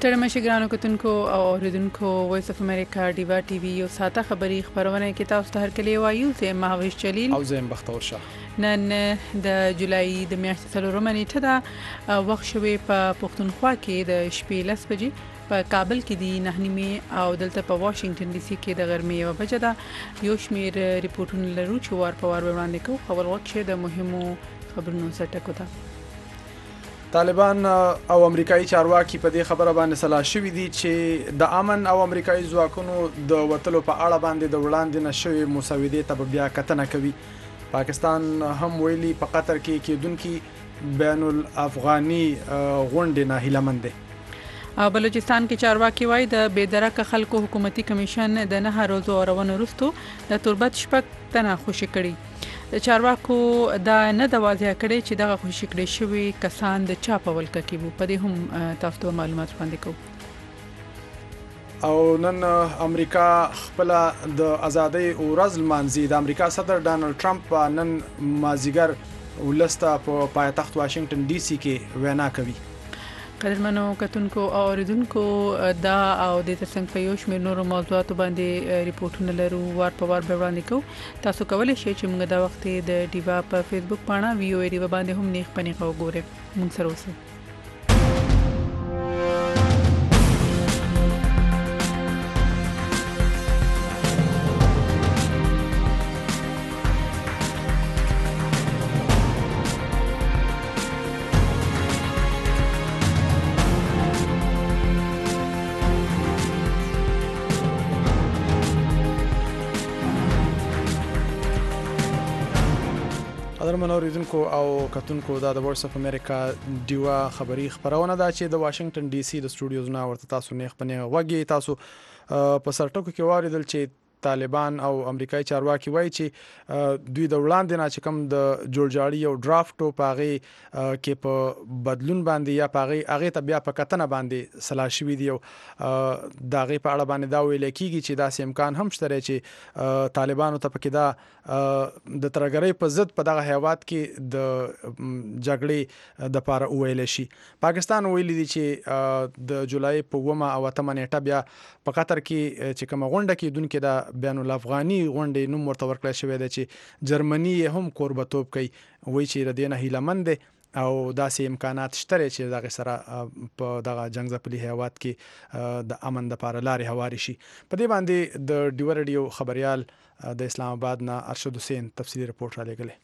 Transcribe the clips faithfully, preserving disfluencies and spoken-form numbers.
ستړي مشي ګرانو کتونکو او اوریدونکو وایس اف امریکا ډیوا ټي وي یو ساته خبري خبرونه کې تاسو ته هر کلی وایو زه مهوش جلیل او زه بختور شاه نن د جولای د میاشتې څلورمه نیټه ده وخت شوی په پښتونخوا کې د شپې لس بجې په کابل کې دی نه نیمه او دلته په واشنگټن ډي سي کې د غرمې یو بجه ده یو شمیر ریپورتونه لرو چې وار په وار وړاندې کوو خبر وخت شه د مهمو خبرونو سرټکو ته طالبان او امریکایي چارواکي په دې خبره باندې سلا شوې دي چې د امن او امریکایي ځواکونو د وټلو په اړه باندې د وړاندې نشوي مساوده ته بیا کتنه کوي. پاکستان هم ویلي په قطر کې کېدونکي بین الافغاني غونډې نه هیلمند دي. او بلوچستان کې چارواکي وایي د بېدرکه خلکو حکومتي کمیشن د نه روزو اورونو وروسته د تربت شپږ تنه خوشي کړي. چارواکو دا نه د واضح کړي چې دغه خوشي کړي شوی کسان د چا په ولکه کې وو. په دې هم تاسو ته معلومات وړاندې کوو. او نن امریکا خپل د ازادۍ ورځ لمانځي. د امریکا صدر ډانلډ ټرمپ نن مازیګر ولسته په پایتخت واشنگټن ډي سي کې وینا کوي. قدرمنو کتونکو او اوریدونکو دا او د ترڅنګ په یو شمېر نورو موضوعاتو باندې ریپورتونه لرو وار په وار به وړاندې کوو. تاسو کولی شئ چې موږ دا وخت د ډیوا په فیسبوک پاڼه وی او ای ډیوا باندې هم نیغ پنیغه وګورئ. موږ سره اوسئ. قدرمنو اوریدونکو او کتونکو دا د وایس اف امریکا ډیوا خبري خبرونه ده چې د واشنگټن ډي سي د سټوډیوز نه ورته تاسو نه خپنه وګي. تاسو په سرټکو کې واردل چې طالبان او امریکایي چارواکي وایي چې دوی د وړاندې نه چې کوم د جوړجاړي او ډرافټ او پاغي کې په بدلون باندې یا پاغي هغه ته بیا په کتنه باندې سلا شوې دي او دا غي په اړه باندې دا ویل کیږي چې دا امکان هم شته چې طالبانو ته پکې دا د ترګرۍ په ضد په دغه هیواد کې د جګړې د پاره ویل شي. پاکستان ویل دي چې د جولای په ومه او اتمه نیټه بیا په قطر کې چې کوم غونډه کې دونکو دا بین الافغاني غونډې نوم ورته ورکړل شوی دی چې جرمني هم قربتوب کوي. وایي چې ردینه هیلمند او داسې امکانات شته چې دغه سره په دغه جنگ ځپلي هیواد کې د امن د لپاره لارې هواري شي. په دې باندې د ډیو رادیو خبريال د اسلام آباد نه ارشد حسین تفصیلی رپورت را لګلې.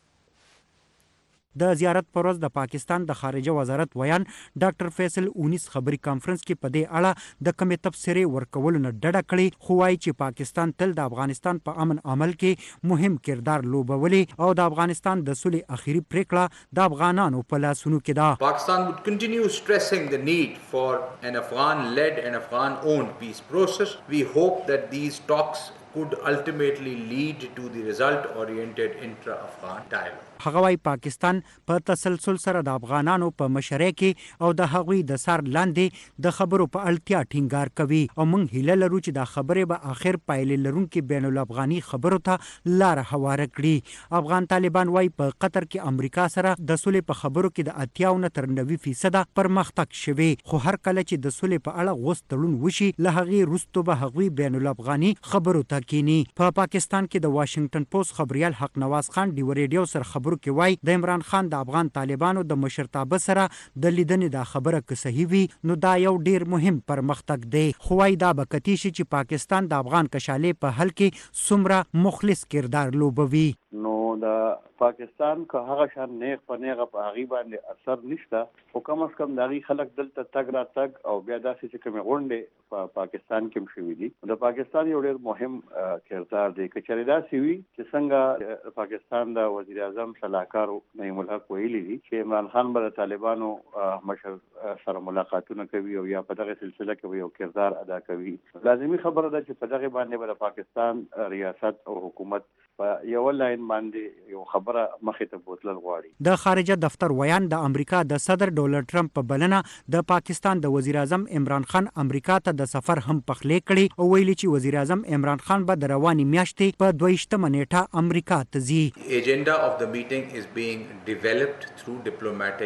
د زیارت پر ورځ د پاکستان د خارجه وزارت ویان ډاکټر فیصل اونیس خبري کانفرنس کې په دې اړه د کمی تفسیرې ورکولو نه ډډه کړې. خو وايي چې پاکستان تل د افغانستان په امن عمل کې مهم کردار لوبولي او د افغانستان د سولې اخیری پریکړه د افغانانو په لاسونو کې ده. Pakistan would continue stressing the need for an Afghan-led and Afghan-owned peace process. We hope that these talks could ultimately lead to the result-oriented intra-Afghan dialogue. هغه وايي پاکستان په تسلسل سره د افغانانو په مشرۍ کې او د هغوی د سر لاندې د خبرو په اړتیا ټینګار کوي او موږ هیله لرو چې دا خبرې به اخر پایلې لرونکي بین الافغاني خبرو ته لار هواره کړي. افغان طالبان وايي په قطر کې امریکا سره د سولې په خبرو کې د اتیا نه تر نوي فیصد پرمختګ شوی. خو هر کله چې د سولې په اړه غوښ تړون وشي له هغې وروسته به هغوی بین الافغاني خبرو ته کینی. په پاکستان کې د واشنگټن پوسټ خبريال حق نواز خان ډیو ریډیو سره خبرو کې وایي د عمران خان د افغان طالبانو د مشرتابه سره د لیدنې دا خبره که صحیح وي نو دا یو ډیر مهم پرمختګ دی. خو وايي دا به کتی شي چې پاکستان د افغان کشالې په حل کې څومره مخلص کردار لوبوي. نو د پاکستان که هغه شان نیغ په نیغه په هغې باندې اثر نشته خو کم از کم د هغې خلک دلته تګ را تګ او بیا داسې چې کومې غونډې په پاکستان کې هم شوي دي. د پاکستان یو ډېر مهم کردار دی. که چېرې داسې وي چې څنګه پاکستان د وزیر اعظم صلاحکار نعیم الحق ویلي دي چې عمران خان به د طالبانو مشر سره ملاقاتونه کوي او یا په دغه سلسله کې یو کردار ادا کوي. لازمي خبره ده چې په دغه باندې به د پاکستان ریاست او حکومت په یو لاین باندې یو خبره مخې ته بوتلل غواړي. د خارجه دفتر ویان د امریکا د صدر ډونلډ ټرمپ په بلنه د پاکستان د وزیر اعظم عمران خان امریکا ته د سفر هم پخلې کړي او ویلي چې وزیر اعظم عمران خان به د روانې میاشتې په دویشتمه نیټه امریکا ته ځي. The agenda of the meeting is being developed through diplomatic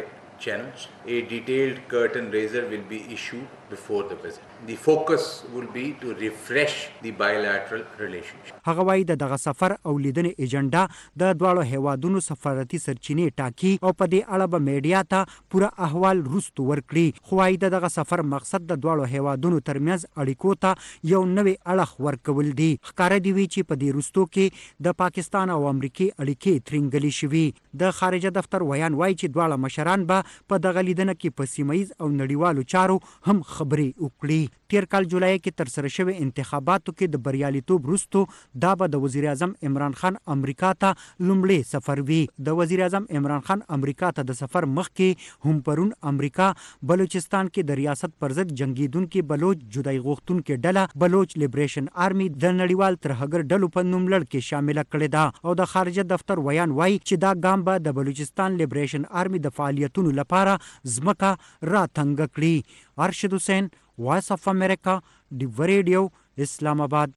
channels. A detailed curtain raiser will be issued before the visit. The focus will be to refresh the bilateral relationship. هغه وايي د دغه سفر او لیدنې ایجنډا د دواړو هیوادونو سفارتي سرچینې ټاکي او په دې اړه به میډیا ته پوره احوال وروسته ورکړي. خو وايي د دغه سفر مقصد د دواړو هیوادونو ترمنځ اړیکو ته یو نوی اړخ ورکول دي. ښکاره دي وی چې په دې وروستو کې د پاکستان او امریکې اړیکې ترنګلې شوي. د خارجه دفتر ویان وايي چې دواړه مشران به په دغه لیدنه کې په سیمه ییز او نړیوالو چارو هم خبرې وکړي. تیر کال جولای کې ترسره شوی انتخاباتو کې د بریالیتوب وروسته دا به د وزیر اعظم عمران خان امریکا ته لومړی سفر وي. د وزیر اعظم عمران خان امریکا ته د سفر مخکې هم پرون امریکا بلوچستان کې د ریاست پر ضد جنگیدونکو بلوچ جدای غوښتونکو ډله بلوچ لیبریشن آرمي د نړیوال ترهګر ډلو په نوم لړ کې شامل کړي ده او د خارجه دفتر ویان وایي چې دا ګام به د بلوچستان لیبریشن آرمي د فعالیتونو لپاره ځمکه را تنګ کړي. ارشد حسین، وایس اف امریکا، ډیو ریډیو، اسلام آباد.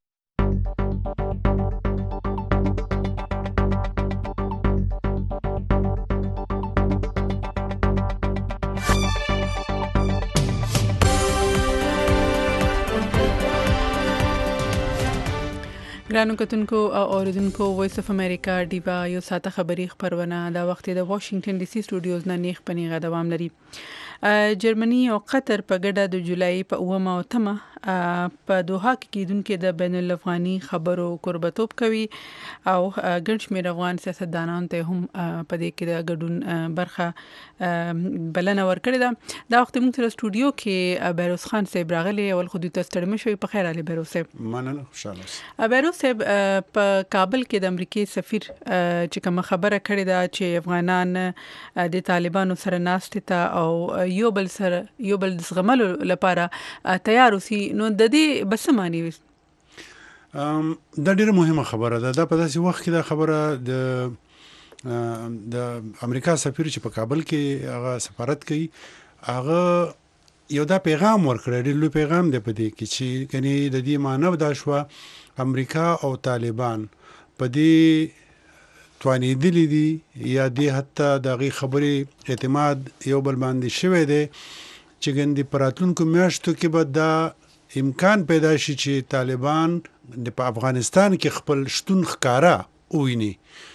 ګرانو کتونکو او اوریدونکو وایس اف امریکا ډیوا یو ساته خبری خبرونه دا وخت د واشنگټن ډي سي سټوډیوز نه نیخ پنیغه دوام لري. جرمني او قطر په ګډه د جولای په اومه او تمه په دوحه کې کېدونکو د بین الافغاني خبرو قربتوب کوي او ګڼ شمېر افغان سیاستدانان ته هم په دې کې د ګډون برخه بلنه ورکړې ده. دا وخت موږ سره سټوډیو کې بیروز خان صاحب راغلی او خو د تستړم شوی په خیر علي بیروز صاحب. مننه، خوشاله. بیروز صاحب په کابل کې د امریکای سفیر چې کوم خبره کړې ده چې افغانان د طالبانو سره ناست ته او یو بل سره یو بل زغملو لپاره تیار اوسي، نو د دې بس معنی وي؟ ام دا ډیره مهمه خبره ده. دا په داسې وخت کې دا خبره د د امریکا سفیر چې په کابل کې هغه سفارت کوي هغه یو دا پیغام ورکړی، ډېر لوی پیغام دی په دې کې چې کني د دې معنی دا شوه امریکا او طالبان په دې توانېدلی دي یا دې حتی د هغې خبرې اعتماد یو بل باندې شوی دی چې ګندې په راتلونکو میاشتو کې به دا امکان پیدا شي چې طالبان په افغانستان کې خپل شتون ښکاره وویني.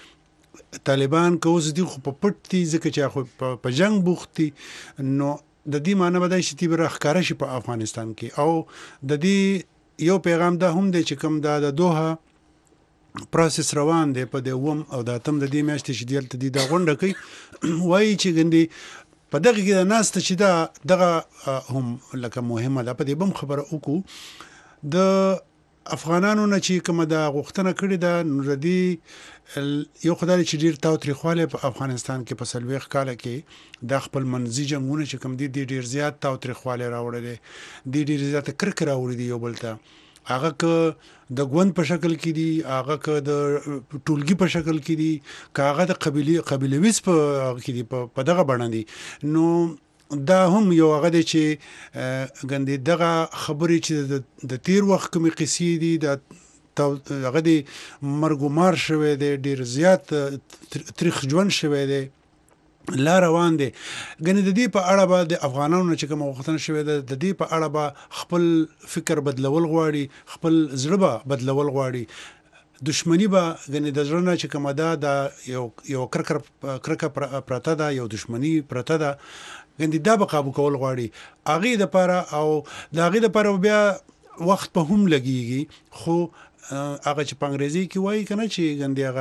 طالبان که اوس دي خو په پټ دي ځکه چې خو په جنګ بوخت دي، نو د دې معنی به دا شي چې به راښکاره شي په افغانستان کې. او د دې یو پیغام دا هم دی چې کوم دا د دوحه پروسس روان دی په د اوم او د اتم د دې میاشتې چې دلته دي دا غونډه کوي، وایي چې ګندې په دغه کې د ناسته چې دا دغه هم لکه مهمه ده. په دې بم خبره وکړو د افغانانو نه چې کومه دا غوښتنه کړې ده، نو د دې یو خدای چې ډېر تاوتریخوالی په افغانستان کې په څلوېښت کاله کې دا خپل منځي جنګونه چې کوم دي ډېر زیات تاوتریخوالی راوړی دی، ډېر ډېر زیاته کرکه راوړي دي یو بل ته. هغه که د ګوند په شکل کې دي، هغه که د ټولګي په شکل کې دي، که هغه د قبیلې قبیلویز په هغه کې دي په دغه بڼه دي، نو دا هم یو هغه دی چې ګندې دغه خبرې چې د تیر وخت کومې قصې دي د هغه دی مرګ و مار شوی دی، ډېر زیات تریخ ژوند شوی دی، لا روان دی. ګنې د دې په اړه به د افغانانو چې کومه غوښتنه شوې ده د دې په اړه به خپل فکر بدلول غواړي، خپل زړه به بدلول غواړي. دشمنی به ګنې د زړه نه چې کومه ده دا یو یو کرکه کرکه پرته ده، یو دشمنی پرته ده، ګنې دا به قابو کول غواړي هغې دپاره. او د هغې دپاره بیا وخت په هم لګیږي، خو هغه چې په انګریزي کې وایي که نه چې ګندې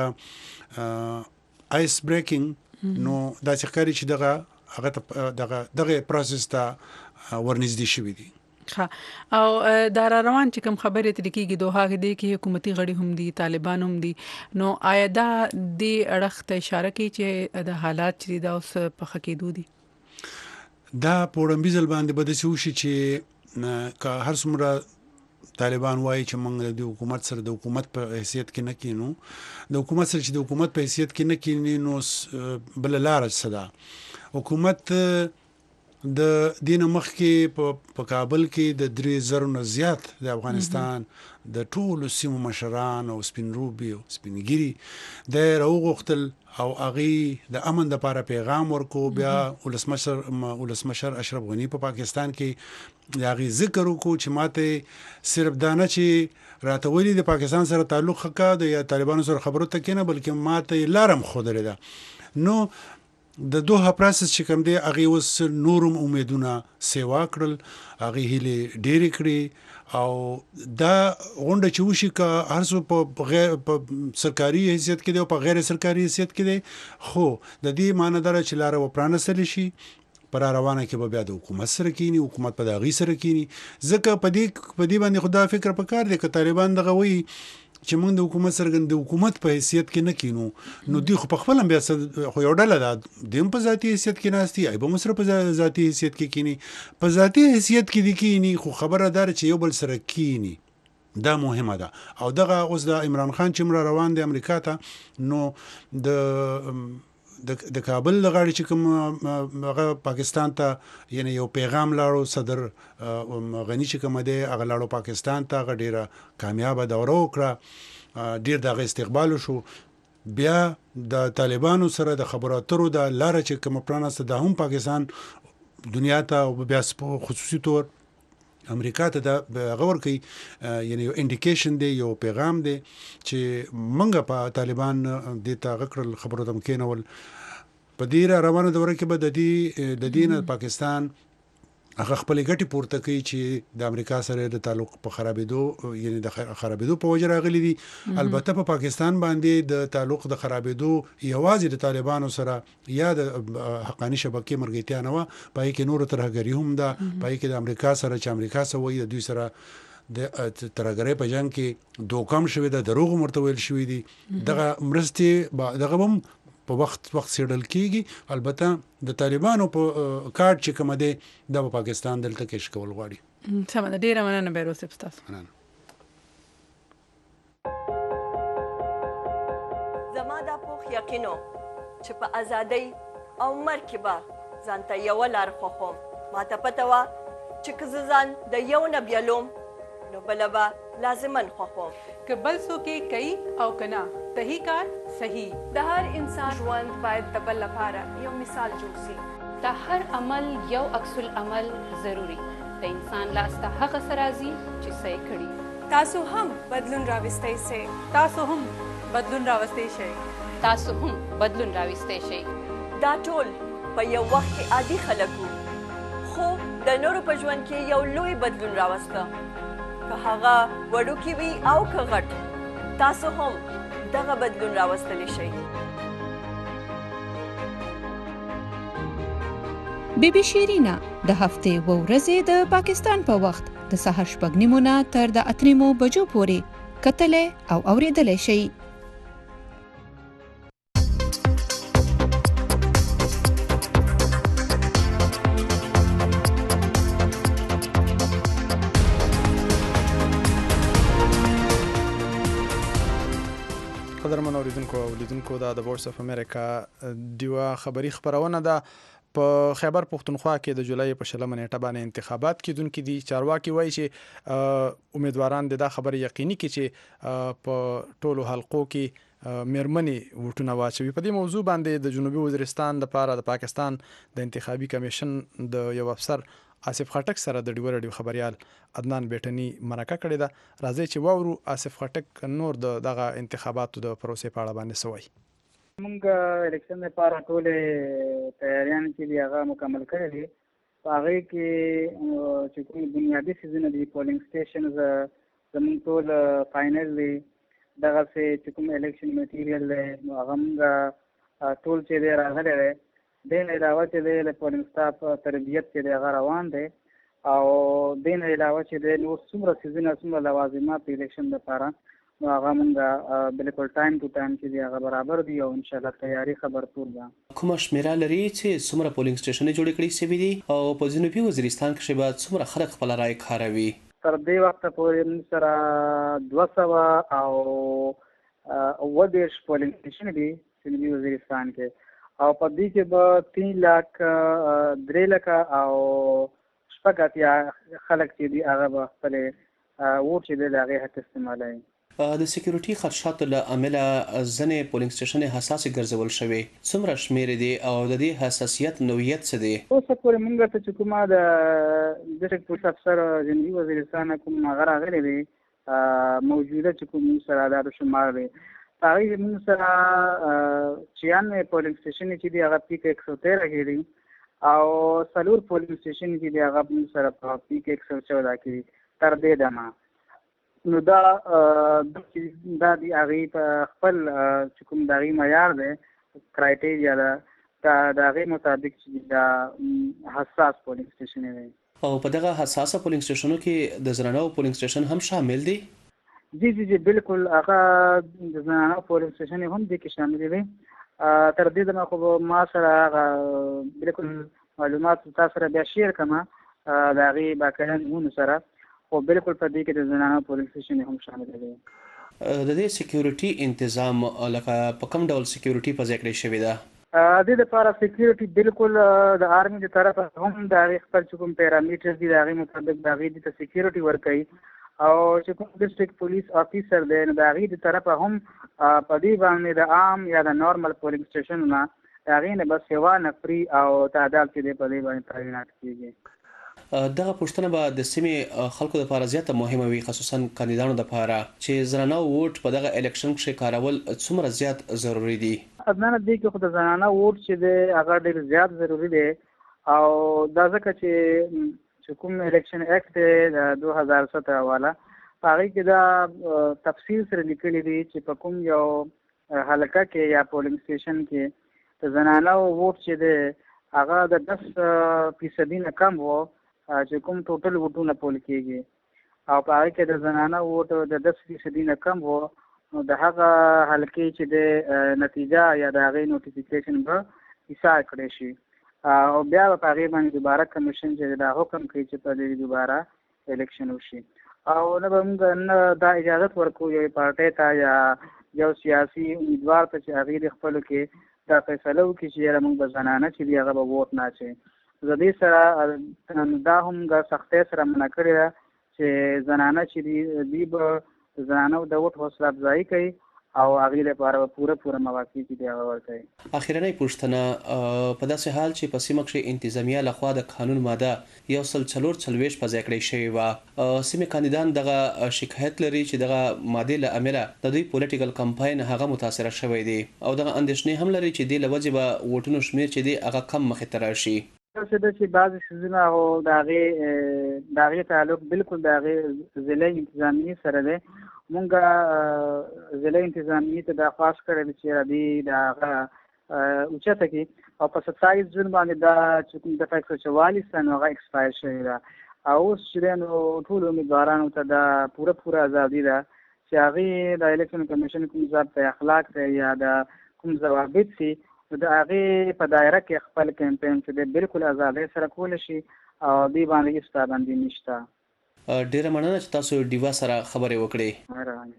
هغه آیس بریکینګ، نو دا چې ښکاري چې دغه هغه دغه دغه پروسس ته ورنږدې شوي دي. ښه، او دا را روان چې کوم خبرې ترې کېږي دوحه کې دی کې حکومتي غړي هم دي، طالبان هم دي، نو آیا دا دې اړخ ته اشاره کوي چې د حالات چې دا اوس په ښه کېدو دي؟ دا په وړاندیز باندې به داسې وشي چې که هر څومره طالبان وایي چې موږ د حکومت سره د حکومت په حیثیت کې نه کینو، د حکومت سره چې د حکومت په حیثیت کې نه کینی، نو بله لاره څه ده؟ حکومت د دین مخکې په کابل کې د درې زرو نه زیات د افغانستان د ټولو سیمو مشران او سپینروبي او سپینګيري د راوغختل او اغي د امن د لپاره پیغام ورکو بیا ولسمشر ولسمشر اشرف غنی په پا پاکستان کې د اغي ذکر وکړو چې ماته صرف دانه چې راته ویلي د پاکستان سره تعلق حقا د یا طالبانو سره خبرو ته کینه بلکې ماته لارم خودلې ده نو د دوه پروسس چې کوم دی اغه اوس نورم امیدونه سیوا کړل اغه هلي ډېری کړی او دا غونډه چې وشي کا هر څو په غیر په سرکاري حیثیت کې دی او په غیر سرکاري حیثیت کې دی خو د دې معنی دار چې لار و پرانستل شي پر روانه کې به بیا د حکومت سره کینی حکومت په داغي سره کینی ځکه په دې په دې باندې خدا فکر پکار دی ک طالبان دغه وی چې موږ د حکومت سره د حکومت په حیثیت کې نه کینو نو دی خو په خپل بیا خو یو ډله ده دیم په ذاتی حیثیت کې ناشتي ای به مصر په ذاتی حیثیت کې کینی په ذاتی حیثیت کې دی کینی خو خبره دار چې یو بل سره کینی دا مهمه ده او دغه اوس د عمران خان چې مر روان دی امریکا ته نو د د د کابل د غاړي چې کوم هغه پاکستان ته یعنی یو پیغام لاړو صدر غنی چې کوم دی هغه لاړو پاکستان ته هغه ډیره کامیاب دوره وکړه ډیر دغه استقبال شو بیا د طالبانو سره د خبرو اترو د لار چې کوم پرانسته د هم پاکستان دنیا ته بیا خصوصي تور امریکا ته د غور کوي یعنی یو انډیکیشن دی یو پیغام دی چې منګه په طالبان د تا غکړل خبرو تم کېنول په دې روانه دوره کې به د دې د دین پاکستان هغه خپل ګټي پورته کوي چې د امریکا سره د تعلق په خرابېدو یعنی د خرابېدو په وجه راغلي دي البته په پاکستان باندې د تعلق د خرابېدو یوازې د طالبانو سره یا د حقانی شبکې مرګتیا نه و پای کې نور ترهګری هم ده پای کې د امریکا سره چې امریکا سره وي د دوی سره د ترهګری په جنگ کې دوکم شوی د دروغ مرتویل شوی دي دغه مرستي دغه هم په وخت وخت سیډل کیږي البته د طالبانو په کارت چې کوم دی د پاکستان دلته کې شکول غواړي سم ده ډیره مننه بیروس تاسو زما دا پوخ یقینو چې په ازادۍ او مرکبه ځانته یو لار خوخم ما ته پته وا چې که ځان د یو نه بیلوم نو بلبا لازمن خوخم که بل څوک کوي او کنا صحیح کار صحیح د هر انسان ژوند باید د بل لپاره یو مثال جوړ شي د هر عمل یو عکس العمل ضروری د انسان لاس ته هغه سرازي چې صحیح کړي تاسو هم بدلون راوستئ سي تاسو هم بدلون راوستئ شئ تاسو هم بدلون راوستئ شئ دا ټول په یو وخت کې عادي خلک وو خو د نورو په ژوند کې یو لوی بدلون راوسته که هغه وړوکی وي او که غټ تاسو هم دغه بدلون راوستلی شئ بی بی شیرینا د هفتې و ورځې د پاکستان په وخت د سهار شپږ نیمو نه تر د اته نیمو بجو پورې کتلې او اورېدلی شئ قدرمن اوریدونکو او لیدونکو دا د وایس اف امریکا دیوا خبری خبرونه ده په خیبر پختونخوا کې د جولای په شلمه نیټه باندې انتخابات کیدونکو دي چارواکي وایي چې امیدواران د خبري یقیني کې چې په ټولو حلقو کې میرمنې ووټونه واچوي په دې موضوع باندې د جنوبي وزیرستان د لپاره د پاکستان د انتخابي کمیشن د یو افسر آصف خټک سره د ډیور ډیو خبريال عدنان بیٹنی مرکه کړې ده راځي چې وورو آصف خټک نور د دغه انتخاباتو د پروسې په اړه باندې سوي موږ الیکشن لپاره ټول تیاریان چې هغه مکمل کړې دي په هغه کې چې کوم بنیادی سيزونه دي پولینګ سټیشنز زموږ ټول فائنل دي دغه چې کوم الیکشن میټیریل له هغه موږ ټول چې دی راغلی دی دین علاوه چې دی له پولینګ سټاف تربیت چې دی هغه روان دی او دین علاوه چې دی نور څومره سیزونه څومره لوازمات الیکشن لپاره نو هغه موږ بالکل ټایم ټو ټایم چې دی هغه برابر دی او ان شاء الله تیاری خبرپور ده کومه شمیره لري چې څومره پولینګ سټیشن جوړ کړي سوي دي او په جنوبي وزیرستان کې به څومره خلک خپل رائے کاروي تر دې وخت پورې سره دوه سوه او اووه دېرش پولینګ سټیشن دي جنوبي وزیرستان کې او په دې کې به تین لک درې لکه او شپږ اتیا خلک چې دي هغه به خپل ووټ چې دی د هغې حق استعمالوي. د سکیورټي خدشاتو له امله ځینې پولینګ سټیشنې حساسې ګرځول شوې. څومره شمېر دي او د دې حساسیت نوعیت څه دی؟ اوسه پورې موږ ته چې کومه د ډسټرکټ پولیس افسر جنوبي وزیرستان کوم هغه راغلی دی موجوده چې کوم سره دا شمار دی په هغې کې موږ سره چیانوې پولینګ سټیشنې چې دي هغه پیک ایک سو تیره کې دي او څلور پولینګ سټیشن چې دي هغه موږ سره په پیک ایک سو چوده کې دي تر دې دمه. نو دا دا د هغې په خپل چې کوم د هغې معیار دی کرایټیریا ده د هغې مطابق چې دا حساس پولینګ سټیشن دی. او په دغه حساسه پولینګ سټیشنو کې د زنانو پولینګ سټیشن هم شامل دی؟ جی جی جی بالکل هغه د زنانو پولینګ سټیشن هم دې کې شامل دی. تر دې دمه خو ما سره هغه بالکل معلومات تاسو سره بیا شیر کړم د هغې باقاعده نومونو سره خو بالکل په دې کې د زنانو پولینګ سټیشن هم شامل دی. د دې سکیورټي تنظیم لکه په کوم ډول سکیورټي په ځای کړې شوې ده؟ د دې لپاره سکیورټي بالکل د آرمي د طرفه هم د هغې خپل چې کوم پیرامیټرز دي د هغې مطابق د هغې ته سکیورټي ورکوي او چې کوم ډسټرکټ پولیس افیسر دی نو د هغې د طرفه هم په دې باندې د عام یا د نارمل پولینګ سټیشن نه د هغې نه بس یوه نفري او تعداد چې دی په دې باندې تعینات کېږي. دغه پوښتنه به د سیمې خلکو لپاره زیاته مهمه وي خصوصا کاندیدانو لپاره چې زنانه ووټ په دغه الیکشن کې کارول څومره زیات ضروری دي؟ ادنانه دې کې خو د زنانه ووټ چې دی هغه ډېر زیات ضروری دی او دا ځکه چې چې کوم الیکشن ایکټ دی د دو هزار ستره والا په هغې کې دا تفصیل سره لیکلي دي چې په کوم یو حلقه کې یا پولینګ سټیشن کې د زنانه ووټ چې دی هغه د دس فیصدي نه کم و چې کوم ټوټل ووټونه پول کېږي او په هغې کې د زنانه ووټ د دس فیصدي نه کم و نو د هغه حلقې چې د نتیجه یا د هغې نوټیفیکیشن به حساب کړی شي او بیا به په هغې باندې دوباره کمیشن چې دا حکم کوي چې په دې دوباره الیکشن وشي او نه به موږ نه دا اجازت ورکوو یوې پارټۍ ته یا یو سیاسي امیدوار ته چې هغې د خپلو کې دا فیصله وکړي چې یاره موږ به زنانه چې دي هغه به ووټ نه اچوي. د دې سره دا هم د سختۍ سره منع کړې ده چې زنانه چې دي دوی به د زنانو د ووټ حوصله افزایي کوي او هغې لپاره به پوره پوره مواقع چې دي هغه ورکوي. اخرنۍ پوښتنه په داسې حال چې په سیمه کښې انتظامیه لخوا د قانون ماده یو سل څلور څلوېښت په ځای کړې شوې وه سیمې کاندیدان دغه شکایت لري چې دغه مادې له امله د دوی پولیټیکل کمپاین هغه متاثره شوی دی او دغه اندېښنې هم لري چې دې له وجې به ووټونو شمېر چې دی هغه کم مخې ته راشي. داسې ده چې بعضې څیزونه هغو د هغې د هغې تعلق بالکل د هغې ضلعي انتظامیې سره دی. مونږ ضلعي انتظامیې ته درخواست کړی دی چې دوی د هغه اوچته کړي او په ستایس جون باندې دا چې کوم دفعه ایک سو چوالیس ده نو هغه ایکسپایر شوې ده او اوس چې دی نو ټولو امیدوارانو ته دا پوره پوره ازادي ده چې هغې د الیکشن کمیشن کوم ضابطه اخلاق دی یا د کوم ضوابط سي د هغې په دایره کې خپل کمپین چې دی بالکل ازادۍ سره کولی شي او دوی باندې هېڅ پابندي نشته. ډیره مننه چې تاسو ډیوا سره خبرې وکړې. مهرباني.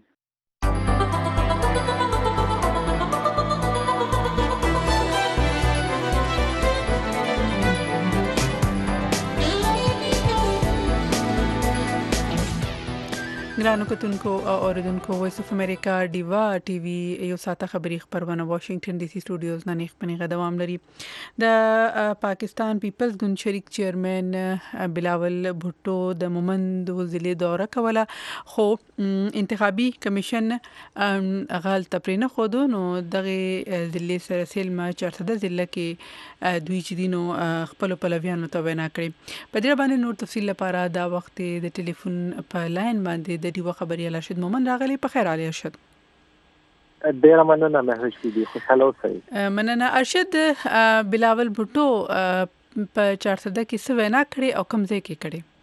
ګرانو کتونکو او اوریدونکو وایس اف امریکا ډیوا ټي وي یو ساته خبری خبرونه واشنگټن ډي سي سټوډیوز نه خپنی غدوام لري. د پاکستان پیپلز ګوند شریک چیرمن بلاول بھټو د مومند ضلع دوره کوله خو انتخابي کمیشن غال تپرینه خودو نو دغه ضلع سره سلمه چارسده ضلع کې دوی چې دینو خپل پلویانو ته وینا کړی. په دې باندې نور تفصیل لپاره دا وخت د ټلیفون په لاین باندې د دیو خبري ارشد مومن راغلی. په خیر علي ارشد. ډیر مننه مهوش دي خوشاله اوسئ. مننه ارشد. بلاول بھټو په چارسده کې څه وینا کړې او کوم ځای کې کړې؟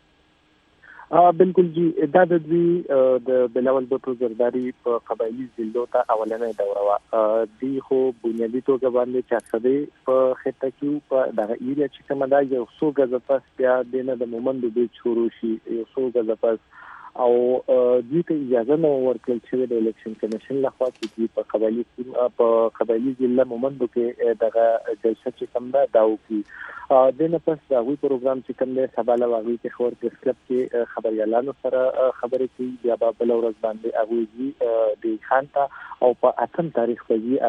بالکل جی دا د دوی د بلاول بھټو زرداری په قبایلی ضلعو ته اولنۍ دوره وه. دوی خو بنیادي توګه باندې چارسدې په خطه کې په دغه ایریا چې کومه ده یو څو ګزه پس بیا دینه د مومندو بیچ شروع شي یو څو ګزه پس او دوی ته اجازه نه ورکړل شوې د الیکشن کمیشن لخوا چې دوی په قبایلي په قبایلي ضلع مومندو کې دغه جلسه چې کوم ده دا وکړي. د نه پس د هغوی پروګرام چې کوم دی سبا له هغوی کې خبر پریس کلب کې خبریالانو سره خبرې کوي، بیا به بله ورځ باندې هغوی ځي د خان ته او په اتم تاریخ به ځي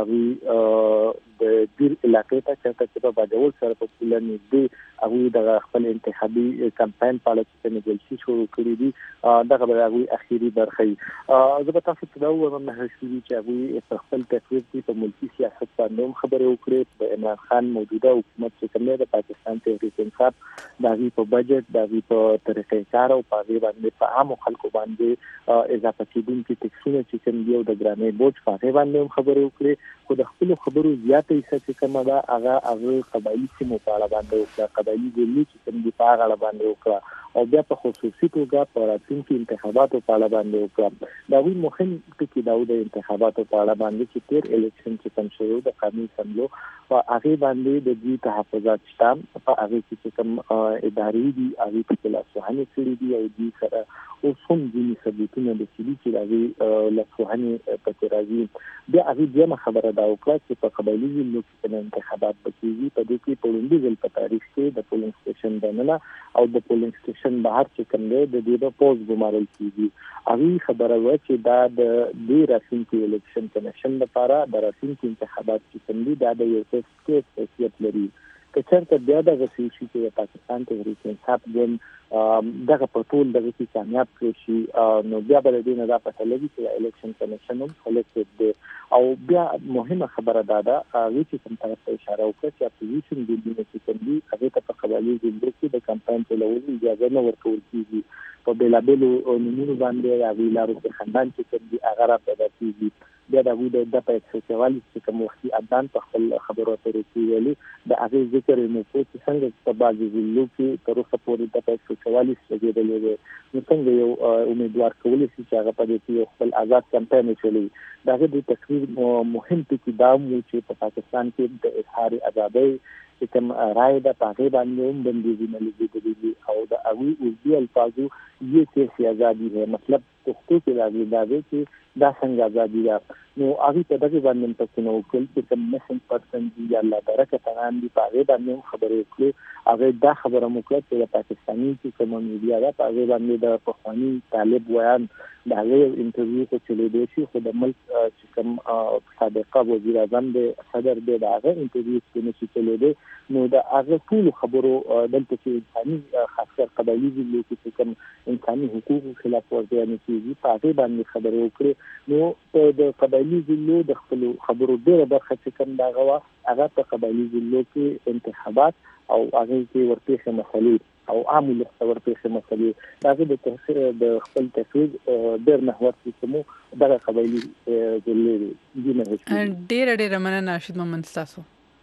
هغوی د دیر علاقې ته چېرته چې په باجوړ سره په پوله نږدې هغوی دغه خپل انتخابي کمپاین په اړه چې کومې جلسې شروع کړي دي دغه به هغوی اخري برخه وي. زه به تاسو ته دا ووایم مهرشي چې هغوی په خپل تصویر کې په ملکي سیاست باندې هم خبرې وکړې. د عمران خان موجوده حکومت چې کوم دی د پاکستان تحریک انصاف د هغوی په بجټ د هغوی په طریقې کار او په هغې باندې په عامو خلکو باندې اضافه کېدونکي ټکسونه چې کوم دي او د ګرانۍ بوج په هغې باندې هم خبرې وکړې. خو د خپلو خبرو زیاته حصه چې کومه ده هغه هغه قبایلي سیمو په اړه باندې وکړه، قبایلي ضلعې چې کوم دي په هغه اړه باندې وکړه او بیا په خصوصي توګه په راتلونکي انتخاباتو په اړه باندې وکړه. د هغوی مهم ټکي دا و د انتخاباتو په اړه باندې چې تېر الیکشن چې کوم شوی د قانوني اسمبلو په هغې باندې د دوی تحفظات شته، په هغې کې چې کوم ادارې دي هغوی پکې لاسوهنې کړي دي او دوی سره اوس هم ځینې ثبوتونه د سي دي چې د هغوی لاسوهنې پکې راځي. بیا هغوی دویمه خبره دا وکړه چې په قبایلي ضلعو کې کوم انتخابات به کېږي په دې کې په لومړي ځل په تاریخ کې د پولینګ سټیشن دننه او د پولینګ سټیشن بهر چې کوم دی د دې به پوز ګمارل کېږي. هغوی خبره وه چې دا د دې راتلونکي الیکشن کمیشن لپاره د راتلونکي انتخابات چې کوم دي دا د یو ټیسټ کیس حیثیت لري. که چېرته بیا دغه څه وشي چې د پاکستان تحریک انصاف ګوند دغه په ټول دغه کې کامیاب کړی شي نو بیا به د دې نه دا پته لګي چې د الیکشن کمیشن هم سلیکټډ دی. او بیا مهمه خبره دا ده هغوی چې کوم طرف ته اشاره وکړه چې اپوزیشن ګوندونه چې کوم دي هغې ته په قبایلي ضلعو کې د کمپاین چلولو اجازه نه ورکول کېږي. په بېلابېلو نومونو باندې هغوی لارو کې خندان چې کوم دي هغه را پیدا کېږي. بیا د هغوی د په ایک سو چوالیس چې کوم وختي ابدان په خپل خبرو اترو کې ویلي د هغې ذکر یې مو کړو چې څنګه په بعضې ضلعو کې تر اوسه پورې د په ایک سو چوالیس لګېدلی دی نو څنګه یو امیدوار کولی شي چې هغه په دې کې یو خپل آزاد کمپاین وچلوي. د هغې د تقریر مهم ټکي دا هم و چې په پاکستان کې د اظهار ازادۍ چې کوم رایې ده په هغې باندې هم بندیزونه لګېدلي دي او د هغوی اردي الفاظو یہ کیسې ازادي ہے مطلب پښتو کې د هغې دا دی چې دا څنګه ازادي ده. نو هغوی په دغې باندې هم پسونه وکړل چې کوم مسنګ پرسن دي یا الله درکه تنان دي په هغې باندې هم خبرې وکړو. هغې دا خبره هم وکړه چې د پاکستاني چې کومه میډیا ده په هغې باندې د پخواني طالب ویان د هغې انټرویو خو چلیدی شي خو د ملک چې کوم سابقه وزیر اعظم دی صدر دی د هغه انټرویو کې نه شي چلیدی. نو د هغه ټولو خبرو دلته چې انساني خاص قبایلي ضلعو کې چې کوم انساني حقوقو خلاف ورزیانې کېږي په هغې باندې خبرې وکړې. نو په د قبایلي ضلعو د خپلو خبرو ډېره برخه چې کوم د هغه وه هغه په قبایلي ضلعو کې انتخابات او هغې کې ورپېښې مسلې او عام ولس ته ورپېښې مسلې د هغې د خپل تصویر ډېر محور چې کوم دغه قبایلي ضلعې دي. ډېره ډېره مننه راشد محمد ستاسو.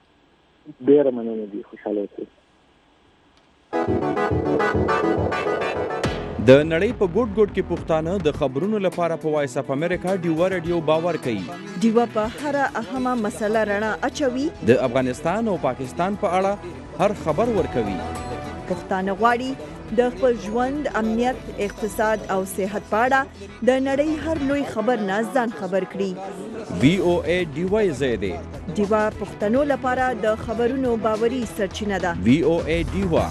ډېره مننه دي خوشحاله اوسئ. د نړۍ په ګوټ ګوټ کې پښتانه د خبرونو لپاره په وایس اف امریکا ډیوا رادیو باور کوي. ډیوا په هر اهمه مسله رڼا اچوي. د افغانستان او پاکستان په اړه هر خبر ورکوي. پښتانه غواړي د خپل ژوند، امنیت، اقتصاد او صحت په اړه د نړۍ هر لوی خبر نه ځان خبر کړي. وی او ای ډیوا زیاده ډیوا پښتنو لپاره د خبرونو باوري سرچینه ده. وی او ای ډیوا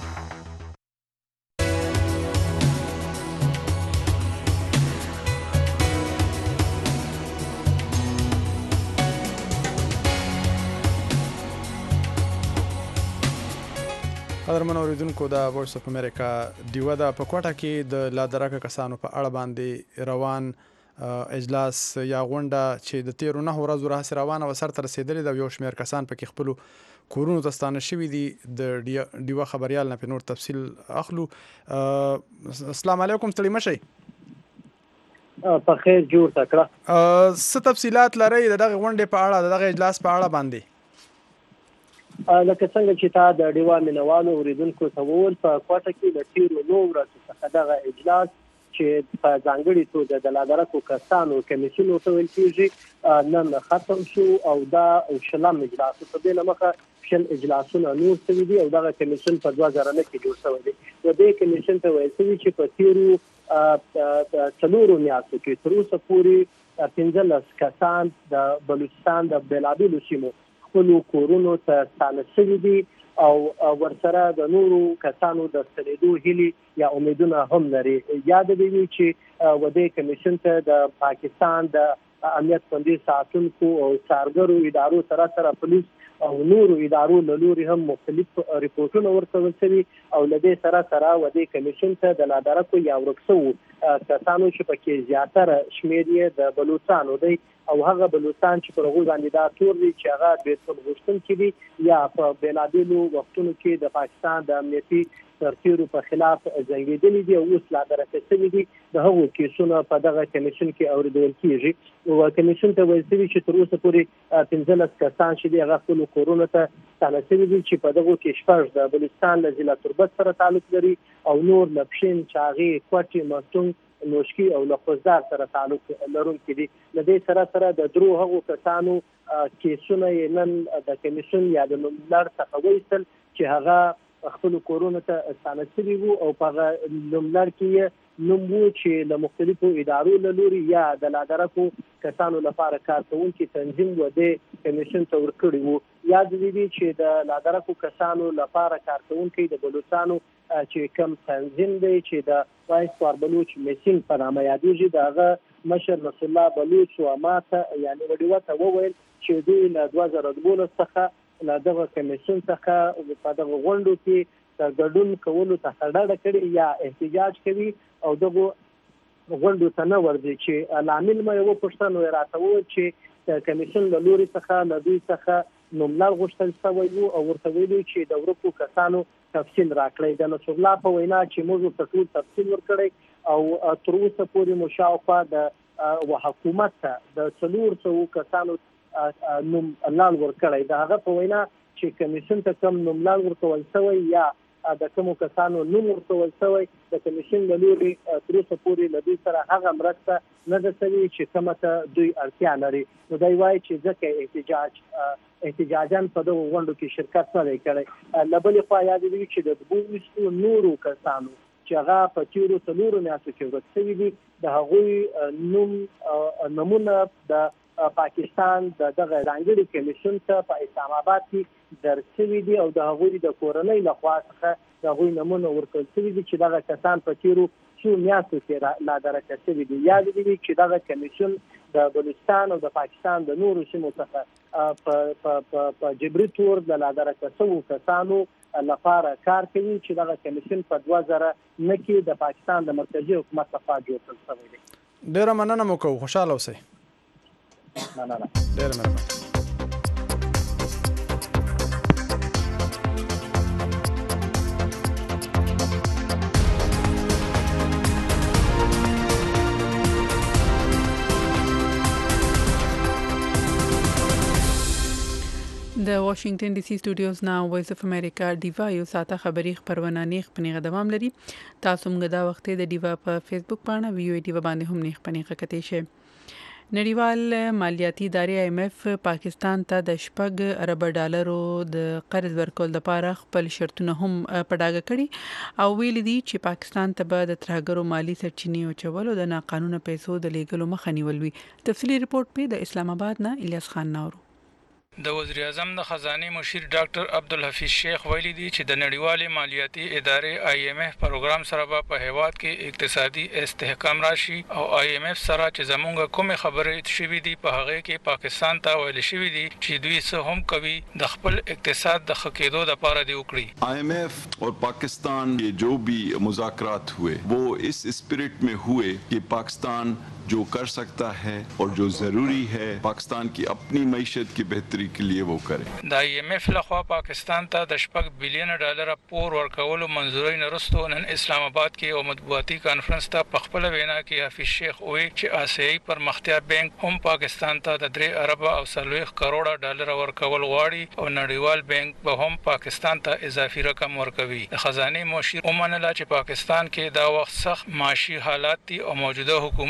قدرمن اوریدونکو د وایس اف امریکا ډیوا د په کوټه کې د لادرکه کسانو په اړه باندې روان اجلاس یا غونډه چې د تیرو نه ورځو راهیسې روانه و سرته رسېدلې ده. یو شمېر کسان پکې خپلو کورونو ته ستانه شوي دي. د ډیوا خبریال نه پې نور تفصیل اخلو. السلام علیکم، ستړي مه شئ. په خیر جوړ تکړه. څه تفصیلات لرئ د دغه غونډې په اړه د دغه اجلاس په اړه باندې؟ لکه څنګه چې تا د ډیوا مینوالو اوریدونکو ته وویل په کوټه کې د تیرو نو ورځو څخه دغه اجلاس چې په ځانګړې توګه د لادرکو کسانو کمیسیون ورته ویل کېږي نن ختم شو او دا شلم اجلاس په دې له مخه شل اجلاسونه نور شوي دي او دغه کمیسیون په دوه زره نه کې جوړ شوی دی. د دې کمیسیون ته ویل شوي چې په تیرو څلورو میاشتو کې تر اوسه پورې پنځلس کسان د بلوچستان د بېلابېلو سیمو خپلو کورونو ته ستانه شوي دي او ورسره د نورو کسانو د ستنېدو هیلې یا امیدونه هم لري. یاد دې وي چې ودې کمیشن ته د پاکستان د امنیت خوندي ساتونکو او څارګرو ادارو سره سره پولیس او نورو ادارو له لوري هم مختلف ریپورتونه ورکول شوي او له دې سره سره ودې کمیشن ته د لادرکو یا ورک شوو کسانو چې پکې زیاتره شمېر یې د بلوچستانو دی او هغه بلوچستان چې پر هغوی باندې دا تور دي چې هغه بېلتون غوښتونکي دي یا په بېلابېلو وختونو کې د پاکستان د امنیتي سرتیرو په خلاف جنګېدلي دي او اوس لا درکه شوي دي. د هغو کیسونه په دغه کمیشن کې اورېدل کېږي او کمیشن ته ویل شوي چې تر اوسه پورې پنځلس کسان چې دي هغه خپلو کورونو ته ستانه شوي دي چې په دغو کې شپږ د بلوچستان له ضلع تربت سره تعلق لري او نور له پښین، چاغې، کوټې، مستونګ، نوشکی او له خوزدار سره تعلق لرونکي دي. له دې سره سره د درو هغو کسانو کیسونه یې نن د کمیشن یا د نوملړ څخه وایستل چې هغه خپل کورونو ته ستانه شوي وو او په هغه نوملړ کې نوم وو چې له مختلفو ادارو له لوري یا د لادرکو کسانو لپاره کار کوونکي تنظیم ودې کمیشن ته ورکړي وو. یاد دې وي چې د لادرکو کسانو لپاره کار کوونکي د بلوچستانو چې کوم تنظیم دی چې د وایس فار بلوچ میسین په نامه یادېږي د هغه مشر نصر الله بلوچ و ماته یعنې وډیوه ته وویل چې دوی له دوه زره دولس څخه له دغه کمیشن څخه په دغه غونډو کې د ګډون کولو څخه ډډه کړې یا احتجاج کوي او دغه غونډو ته نه ورځي. چې لامل مې یو پوښتنه وی راته و چې د کمیشن له لوري څخه له دوی څخه نوملړ غوښتل شوی وو او ورته ویلي چې د ورکو کسانو تفصیل راکړئ. د نصر الله په وینا چې موږ ته ټول تفصیل ورکړی او تر اوسه پورې مو شاوخوا د حکومت ته د څلور سوو کسانو نوم لاړ ورکړی. د هغه په وینا چې کمیشن ته کوم نوم لاړ ورکول شوی یا د کومو کسانو نوم ورکول شوی د کمیشن له لوري تر اوسه پورې له دوی سره هغه مرسته نه ده شوې چې کومه ته دوی اړتیا لري. نو دی وایي چې ځکه احتجاج احتجاجان په دغو غونډو کې شرکت نه دی کړی. له بلې خوا یاد وي چې د دوه ویشتو نورو کسانو چې هغه په تیرو څلورو میاشتو کې ورک شوي دي د هغوی نوم نمونه د پاکستان د دغه ځانګړي کمیشن ته په اسلام آباد کې درشوي دي او د هغوی د کورنۍ لخوا څخه د هغوی نمونه ورکړل شوي دي چې دغه کسان په تیرو څو میاشتو کې لا درکه شوي دي. یاد دې وي چې دغه کمیشن د بلوچستان او د پاکستان د نورو سیمو څخه په جبري تور د لا درکه شوو کسانو لپاره کار کوي چې دغه کمیشن په دوه زره نه کې د پاکستان د مرکزي حکومت لخوا جوړ کړل شوی دی. ډېره مننه مو کوو. خوشحاله اوسئ. نه نه نه ډېره مهرباني. د واشنگټن ډي سي سټوډیوز نه وایس اف امریکا ډیوا یو ساته خبري خبرونه نیخ پنیغه دوام لري. تاسو موږ دا وخت د ډیوا په فیسبوک باندې ویو ډیوا باندې هم نیخ پنیغه کته شي. نړیوال مالیاتي ادارې ایم ایف پاکستان ته د شپږ ارب ډالرو د قرض ورکول لپاره خپل شرطونه هم پډاګه کړي او ویل دي چې پاکستان ته به د ترهګرو مالی سرچینې او چولو د ناقانونه پیسو د لیږلو مخه نیول وي. تفصیلی ریپورت په د اسلام آباد نه الیاس خان نورو. د وزیر اعظم د خزانه مشیر ډاکټر عبدالحفیظ شیخ ویلي دي چې د نړیوالې مالیاتي ادارې آی ایم ایف پروګرام سره په هیواد کې اقتصادي استحکام راشي او آی ایم ایف سره چې زمونږ کوم خبرې شوي دي په هغه کې پاکستان ته ویل شوي دي چې دوی څه هم کوي د خپل اقتصاد د خکېدو لپاره دی وکړي. آئی ایم ایف اور پاکستان کے جو بھی مذاکرات ہوئے وہ اس اسپرٹ میں ہوئے کہ پاکستان جو کر سکتا ہے اور جو ضروری ہے پاکستان کی اپنی معیشت کی بہتری کے لیے وہ کرے. د آی ایم ایف لخوا پاکستان ته د شپږ بلین ډالر پور ورکولو منځوري نرستو نن اسلام آباد کې یو مطبوعاتي کانفرنس ته په خپل وینا کې حفیظ شیخ وایي چې آسیایي پرمختیا بانک هم پاکستان ته د درې ارب او څلوېښت کروڑه ډالر ورکول غواړي او نړیوال بانک به هم پاکستان ته اضافي رقم ورکوي. د خزانه مشیر ومنله چې پاکستان کې دا وخت سخت معاشي حالات دي او موجوده حکومت ته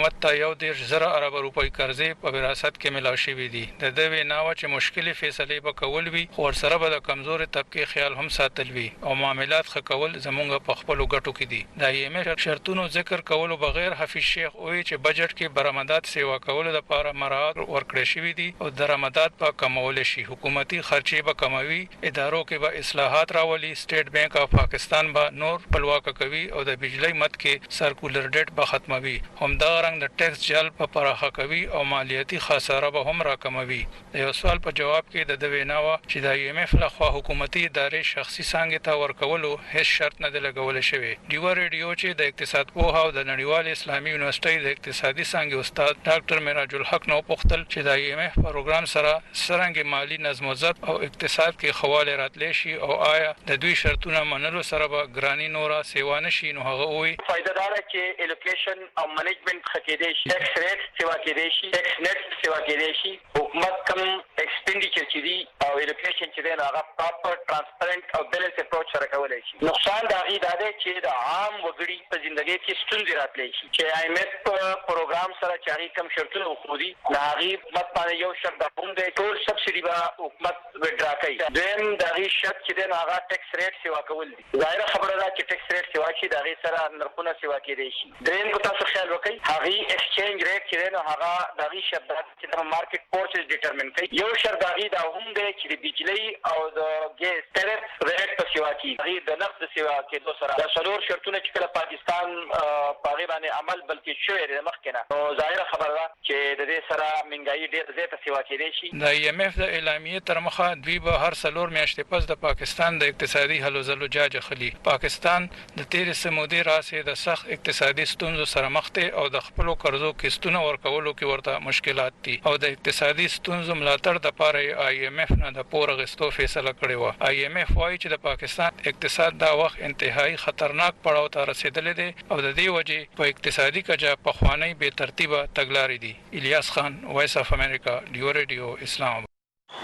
یو دیرش زره ارب روپۍ قرضې په وراثت کې ملاو شوي دي. د دې ویناوه چې مشکلې فیصلې به کول وي خو ورسره به د کمزورې طبقې خیال هم ساتل وي او معاملات ښه کول زموږ په خپلو ګټو کې دي. د آی ایم ایف شرطونو ذکر کولو بغیر حفیظ شیخ وایي چې بجټ کې برآمدات سیوا کولو لپاره مراعات ورکړل شوي دي او درآمدات به کمول شي. حکومتي خرچې به کموي، ادارو کې به اصلاحات راولي، سټیټ بانک اف پاکستان به نور خپلواکه کوي او د بجلی مد کې سرکولر ډیټ به ختموي. همدغه رنګ د ټیکس جلب په پراخه کوي او مالیاتي خساره به هم راکموي. د یو سوال په جواب کې د دې ویناوه چې د آی ایم ایف لخوا حکومتي ادارې شخصي څانګې ته ورکولو هیڅ شرط نه دی لګول شوی. ډیوا ریډیو چې د اقتصاد پوهه او د نړیوال اسلامي یونیورسيټي د اقتصادي څانګې استاد ډاکټر میراج الحق نو پوښتل چې د آی ایم ایف پروګرام سره څرنګه مالی نظم و ضبط او اقتصاد کې خواله راتلی شي او آیا د دوی شرطونه منلو سره به ګرانی نورا سیوا نشي. نو هغه وایي فائدہ دار چې الوکیشن او منیجمنت خکېدې شي، ټیکس ریټ سیوا کېدې شي، ټیکس نیټ سیوا کېدې شي، حکومت کم ایکسپینډیچر چې دی او الوکیشن چې دی هغه پراپر ترانسپیرنٹ او بیلنس اپروچ سره کولای شي. نقصان د هغې دا دی چې د عام وګړي په ژوندۍ کې ستونزې راتلی شي چې آی ایم ایف پروګرام سره چې هغې کم شرطونه وښودي د هغې حکومت باندې یو شرط دا هم دی ټول سبسډي به حکومت وډرا کوي. دویم د هغې شرط چې دی نو هغه ټیکس ریټ سیوا کول دي. ظاهره خبره ده چې ټیکس ریټ سیوا شي د هغې سره نرخونه سیوا کېدی شي. دریم که تاسو خیال وکړئ هغې ایکسچینج ریټ چې دی نو هغه د هغې شرط ده چې د مارکیټ فورسز ډیټرمن کوي. یو شرط د هغې دا هم دی چې د بجلۍ او د ګیس ټیرف ریټ په سیوا کېږي. هغې د نقد د سیوا کېدو سره دا څلور شرطونه چې کله پاکستان په هغې باندې عمل بلکې شوی دی د مخکې نه نو ظاهره خبره ده چې د دې سره مهنګایي ډېر زیاته سیوا کېدی شي. د آی ایم ایف د اعلامیې تر مخه دوی به هر څلور میاشتې پس د پاکستان د اقتصادي هلو ځلو جاج اخلي. پاکستان د تیرې څه مودې راهیسې د سخت اقتصادي ستونزو سره مخ دی او د خپلو قرضو قسطونه ورکولو کې ورته مشکلات دي او د اقتصادي ستونزو ملاتړ دپاره آی ایم ایف نه د پور اخیستو فیصله کړې وه. آی ایم ایف وایي چې د پاکستان اقتصاد دا وخت انتهایی خطرناک پړاو ته رسېدلی دی او د دې وجې په اقتصادي کچه پخوانۍ بې ترتیبه تګلارې دي. الیاس خان، وایس اف امریکا، ډیو ریډیو، اسلام آباد.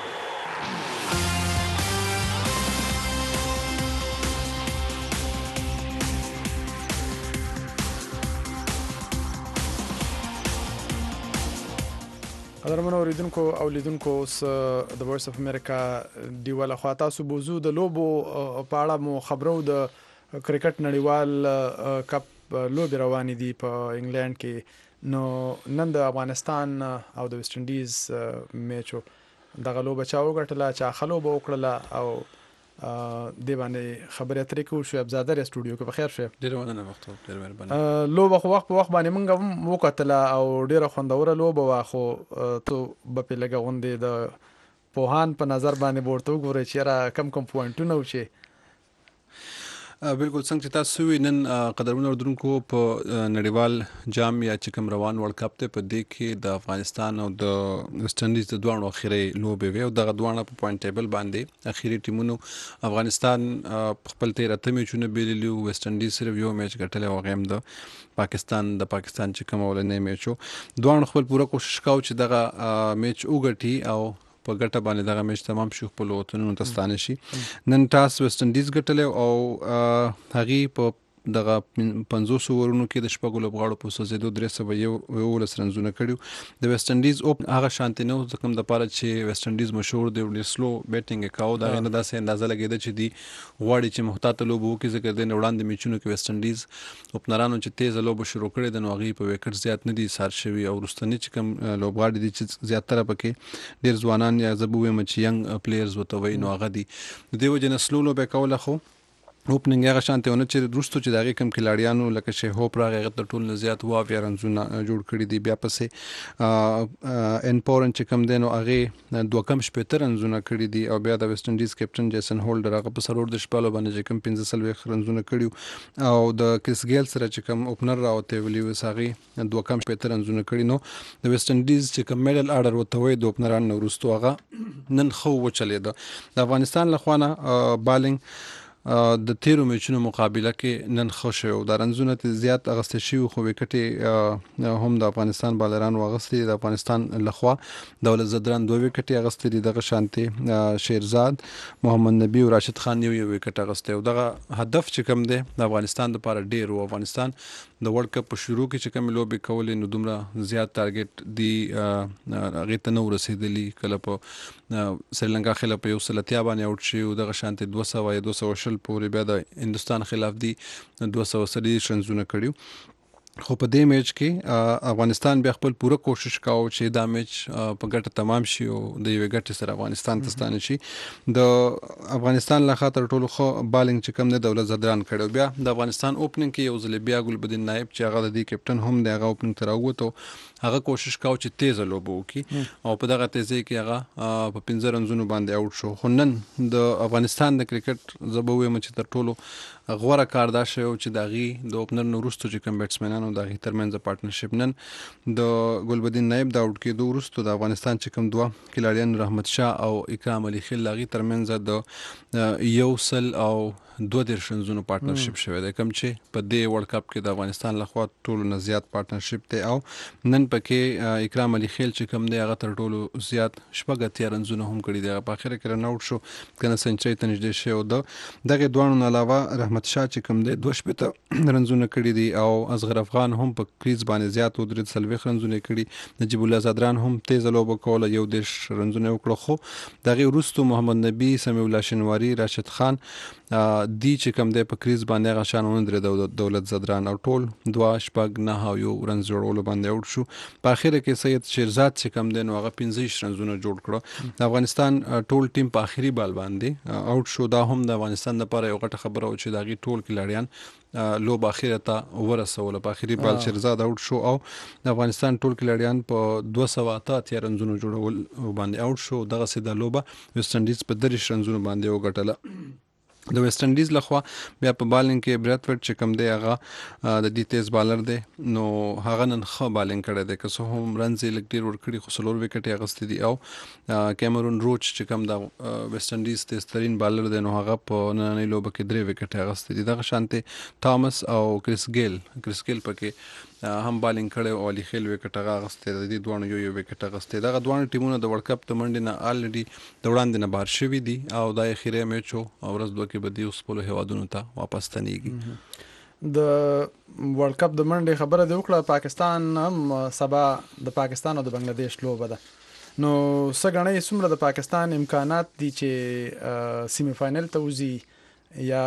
قدرمنو اوریدونکو او لیدونکو اوس د وایس اف امریکا ډیوه لخوا تاسو بوزو د لوبو په اړه مو خبرو. د کرکټ نړیوال کپ لوبې روانې دي په انګلند کې. نو نن د افغانستان او د ویسټ انډیز میچو دغه لوبه چا وګټله، چا ښه لوبه وکړله او دې باندې خبرې اترې کوو. شعیب زاده ریا سټوډیو کې بخیر شعیب. ډېره مننه وخت ډېر مهرباني. لوبه خو وخت په وخت باندې موږ هم وکتله او ډېره خوندوره لوبه وه خو تو به پرې لږه غوندې د پوهان په نظر باندې به ورته وګورئ چې یاره کم کم پوینټونه و چې بالکل څنګه چې تاسو وی نن قدرمنو اردوونکو په نړیوال جام یا چې کوم روان ورلد کپ ته په دې کې د افغانستان او د ویسټ انډیز د دوه اخیری لوبې وي او دغه دوه په پوینټ ټیبل باندې اخیری ټیمونو افغانستان خپل تیر اته میچونه بیللي، ویسټ انډیز صرف یو میچ ګټلی او غیم د پاکستان د پاکستان چې کوم ولنې میچو دوه خپل پوره کوشش کاوه چې دغه میچ وګټي او په ګټه باندې دغه میچ تمام شي، خپل وطنونو ته ستانه شي. نن ټاس ویسټ انډیز ګټلی او هغې په دغه پنځوس اورونو کې د شپږو لوبغاړو په سوځېدو درې سوه یولس رنزونه کړي. د ویسټ انډیز اوپ هغه شانتې نه و د کوم دپاره چې ویسټ انډیز مشهور دی ډېر سلو بیټینګ یې کاوه. د هغې نه داسې اندازه لګېده چې دی غواړي چې محتاطه لوبه وکړي ځکه د نه وړاندې میچونو کې ویسټ انډیز اوپنرانو چې تیزه لوبه شروع کړې ده نو هغې په وکټ زیات نه دي ایسار شوي او وروستني چې کوم لوبغاړي دي چې زیاتره پکې ډېر ځوانان یا زه به ووایم چې ینګ پلیئرز ورته وایي نو هغه دي. د دې وجې نه سلو لوبه یې کوله خو اوپننګ هغه شانتې ونه چې وروستو چې د هغې کوم کلاړیانو لکه شیهوب راغی هغه تر ټولو نه زیات اووه اویا رنزونه جوړ کړي دي. بیا پسې ان پورن چې کوم دی نو هغې دوه کم شپېته رنزونه کړي دي او بیا د ویسټ انډیز کیپټن جیسن هولډر هغه په څلور دېرش بالو باندې چې کوم پنځه څلوېښت رنزونه کړي او د کریس ګیل سره چې کوم اوپنر راوتی ولیوس هغې دوه کم شپېته رنزونه کړي. نو د ویسټ انډیز چې کوم میډل اډر ورته وایي د اوپنرانو نه وروستو هغه نن ښه وچلېده. د افغانستان له خوا نه بالنګ د تیرو میچونو مقابله کې نن خوشو او د رنزونه زیات اغستې شي خو وکټي هم د افغانستان بالران واغستې د افغانستان لخوا دولت زدران دوه وکټي اغستې دي دغه شانتي شیرزاد محمد نبی او راشد خان یو یو وکټ اغستې او دغه هدف چې کوم دی د افغانستان لپاره ډیر او افغانستان د ورلد کپ په شروع کې چې کوم لوبي کولې نو دومره زیات ټارګټ دی هغه ته نو رسیدلی کله په سریلانکا خلاف یو سلطیا باندې اوټ شي او دغه شانتي دوه سوه یا دوه سوه شل پورې بیا د هندستان خلاف دی دوه سوه سړي شنزونه کړیو خو په دې میچ کې افغانستان بیا خپل پوره کوشش کاوه چې دا میچ په ګټه تمام شي او د یو ګټه سره افغانستان ته ستانه شي د افغانستان له خاطر ټولو خو بالینګ چې کوم د دولت زدران کړو بیا د افغانستان اوپننګ کې یو ځل بیا ګلبدین نائب چې هغه د دې کپټن هم دی هغه اوپننګ تر وته هغه کوشش کاوه چې تیز لوبو وکړي او په دغه تیزی کې هغه په پنځه رنزونو باندې اوټ شو خو نن د افغانستان د کرکټ زبوي مچ تر ټولو غوړه کار دا شو چې داغي د اوپنر نورستو چې کوم بیټسمنانو داغي ترمنځ پارټنرشپ نن د ګلبدین نائب دا اوټ کې د ورستو د افغانستان چې کوم دوه کلاریان رحمت شاه او اکرام علي خیل لاغي ترمنځ د یو سل او دوه در شنزونو پارټنرشپ شوی دی کوم چې په دې ورلد کپ کې د افغانستان لخوا ټولو نه زیات پارټنرشپ دی او نن پکې اکرام علي خیل چې کوم دی هغه تر ټولو زیات شپږ اتیا رنزونه هم کړي دي په اخر کې رن اوټ شو کنه سنچري ته نږدې شو د دغه دوانو نه علاوه رحمت شاه چې کوم دی دوه شپږ رنزونه کړي دي او اصغر افغان هم په کریز باندې زیات او درې سلوي رنزونه کړي نجیب الله زدران هم تیز لوب کوله یو دیش رنزونه وکړه خو دغه ورستو محمد نبی سمیع الله شنواری راشد خان دی چې کوم دی په کریز باندې غشانونه درې دولت زدران او ټول دوه شپږ نه او یو رنز جوړول باندې اوټ شو په اخر کې سید شیرزاد چې کوم دی نو هغه پنځه رنزونه جوړ کړو د افغانستان ټول ټیم په اخري بال باندې اوټ شو دا هم د افغانستان لپاره یو غټه خبره و چې داغي ټول کلاړیان لوب اخیره ته ورسول په اخري بال شیرزاد اوټ شو او د افغانستان ټول کلاړیان په دوه سوه اته رنزونه جوړول باندې اوټ شو دغه سیده لوبه ویسټ انډیز په درې رنزونه باندې وګټله د ویسټ انډیز لخوا بیا په بالینګ کې براتفورد چې کوم دی هغه د دې تیز بالر دی نو هغه نن ښه بالینګ کړی دی که څه هم رنز یې لږ ډېر ورکړي خو څلور وکټې اخیستې دي او کیمرون روچ چې کوم د ویسټ انډیز تیزترین بالر دی نو هغه په نننۍ لوبه کې درې وکټې اخیستې دي دغه شانتې ټامس او کریس ګیل کریس ګیل پکې هم بالینګ کړی او علي خیل وکټ هغه اخیستی د دې دواړو یو یو وکټ اخیستی دغه دواړه ټیمونه د ورلد کپ د منډې نه الریډي د وړاندې نه بهر شوي دي او دا یې خیری میچ و او ورځ دوه کې به دوی اوس خپلو هیوادونو ته واپس ستنیږي د ورلد کپ د منډې خبره دې وکړه پاکستان هم سبا د پاکستان او د بنگلاديش لوبه ده نو څه ګڼئ څومره د پاکستان امکانات دي چې سیمی فاینل ته وځي یا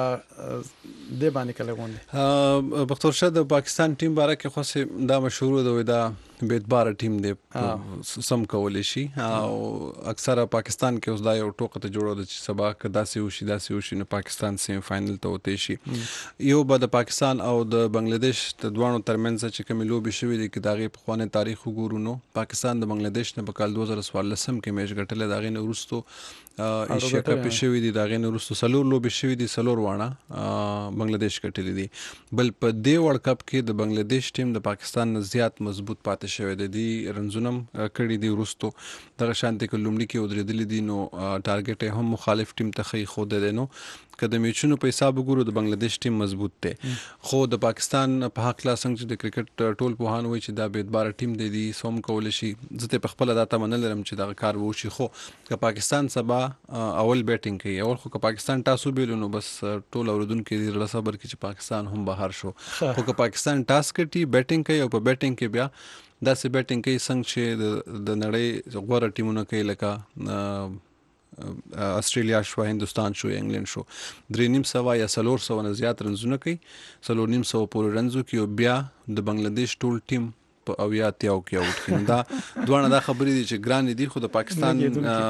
د باندې کله غونډه بختور شه د پاکستان ټیم باره کې خو دا مشهور دی دا بیتبار ټیم دی سم کولی شي او اکثره پاکستان کې اوس دا یو ټوکه ته جوړو چې سبا که داسې وشي داسې وشي نو پاکستان سیمی فاینل ته وتی شي یو به د پاکستان او د بنگلاديش د دوانو ترمنځ چې کومې لوبې شوې دي کې د هغې پخوانی تاریخ وګورو نو پاکستان د بنگلاديش نه په کال دوه زره څوارلسم کې میچ ګټلی د هغې نه وروستو ایشیا کپ شوی دی دا غین وروسته سلور لوبې شوی دي سلور وانه بنگلاديش کټلی دي بل په دې ورلد کپ کې د بنگلاديش ټیم د پاکستان نه زیات مضبوط پاتې شوی دی دی رنزونم کړي دي وروسته دغه شانتي کې لومړي کې ودرېدلي دي نو ټارګټ هم مخالف ټیم ته خي خو دی نو که د میچونو په حساب وګورو د بنگلاديش ټیم مضبوط دی خو د پاکستان په حق لا څنګه چې د کرکټ ټول پوهان وایي چې دا بیتبار ټیم دی دی سوم کول شي زه ته په خپل داته منل لرم چې دا کار وشي خو که پاکستان سبا اول بیټینګ کوي اول خو که پاکستان تاسو بیلونو بس ټول اوردونکو دې له صبر کې چې پاکستان هم بهر شو خو که پاکستان ټاس کوي بیټینګ کوي او په بیټینګ کې بیا داسې بیټینګ کوي څنګه چې د نړۍ غوړه ټیمونه کوي لکه استرالیا شو هندستان شو انګلند شو درې نیم سوه یا څلور سوه نه زیات رنزونه کوي څلور نیم سوه پورې رنزو کوي او بیا د بنگلاديش ټول ټیم په اویا اتیاو کې اوټ کړي دا دوه دا خبرې دي چې ګران دي خو د پاکستان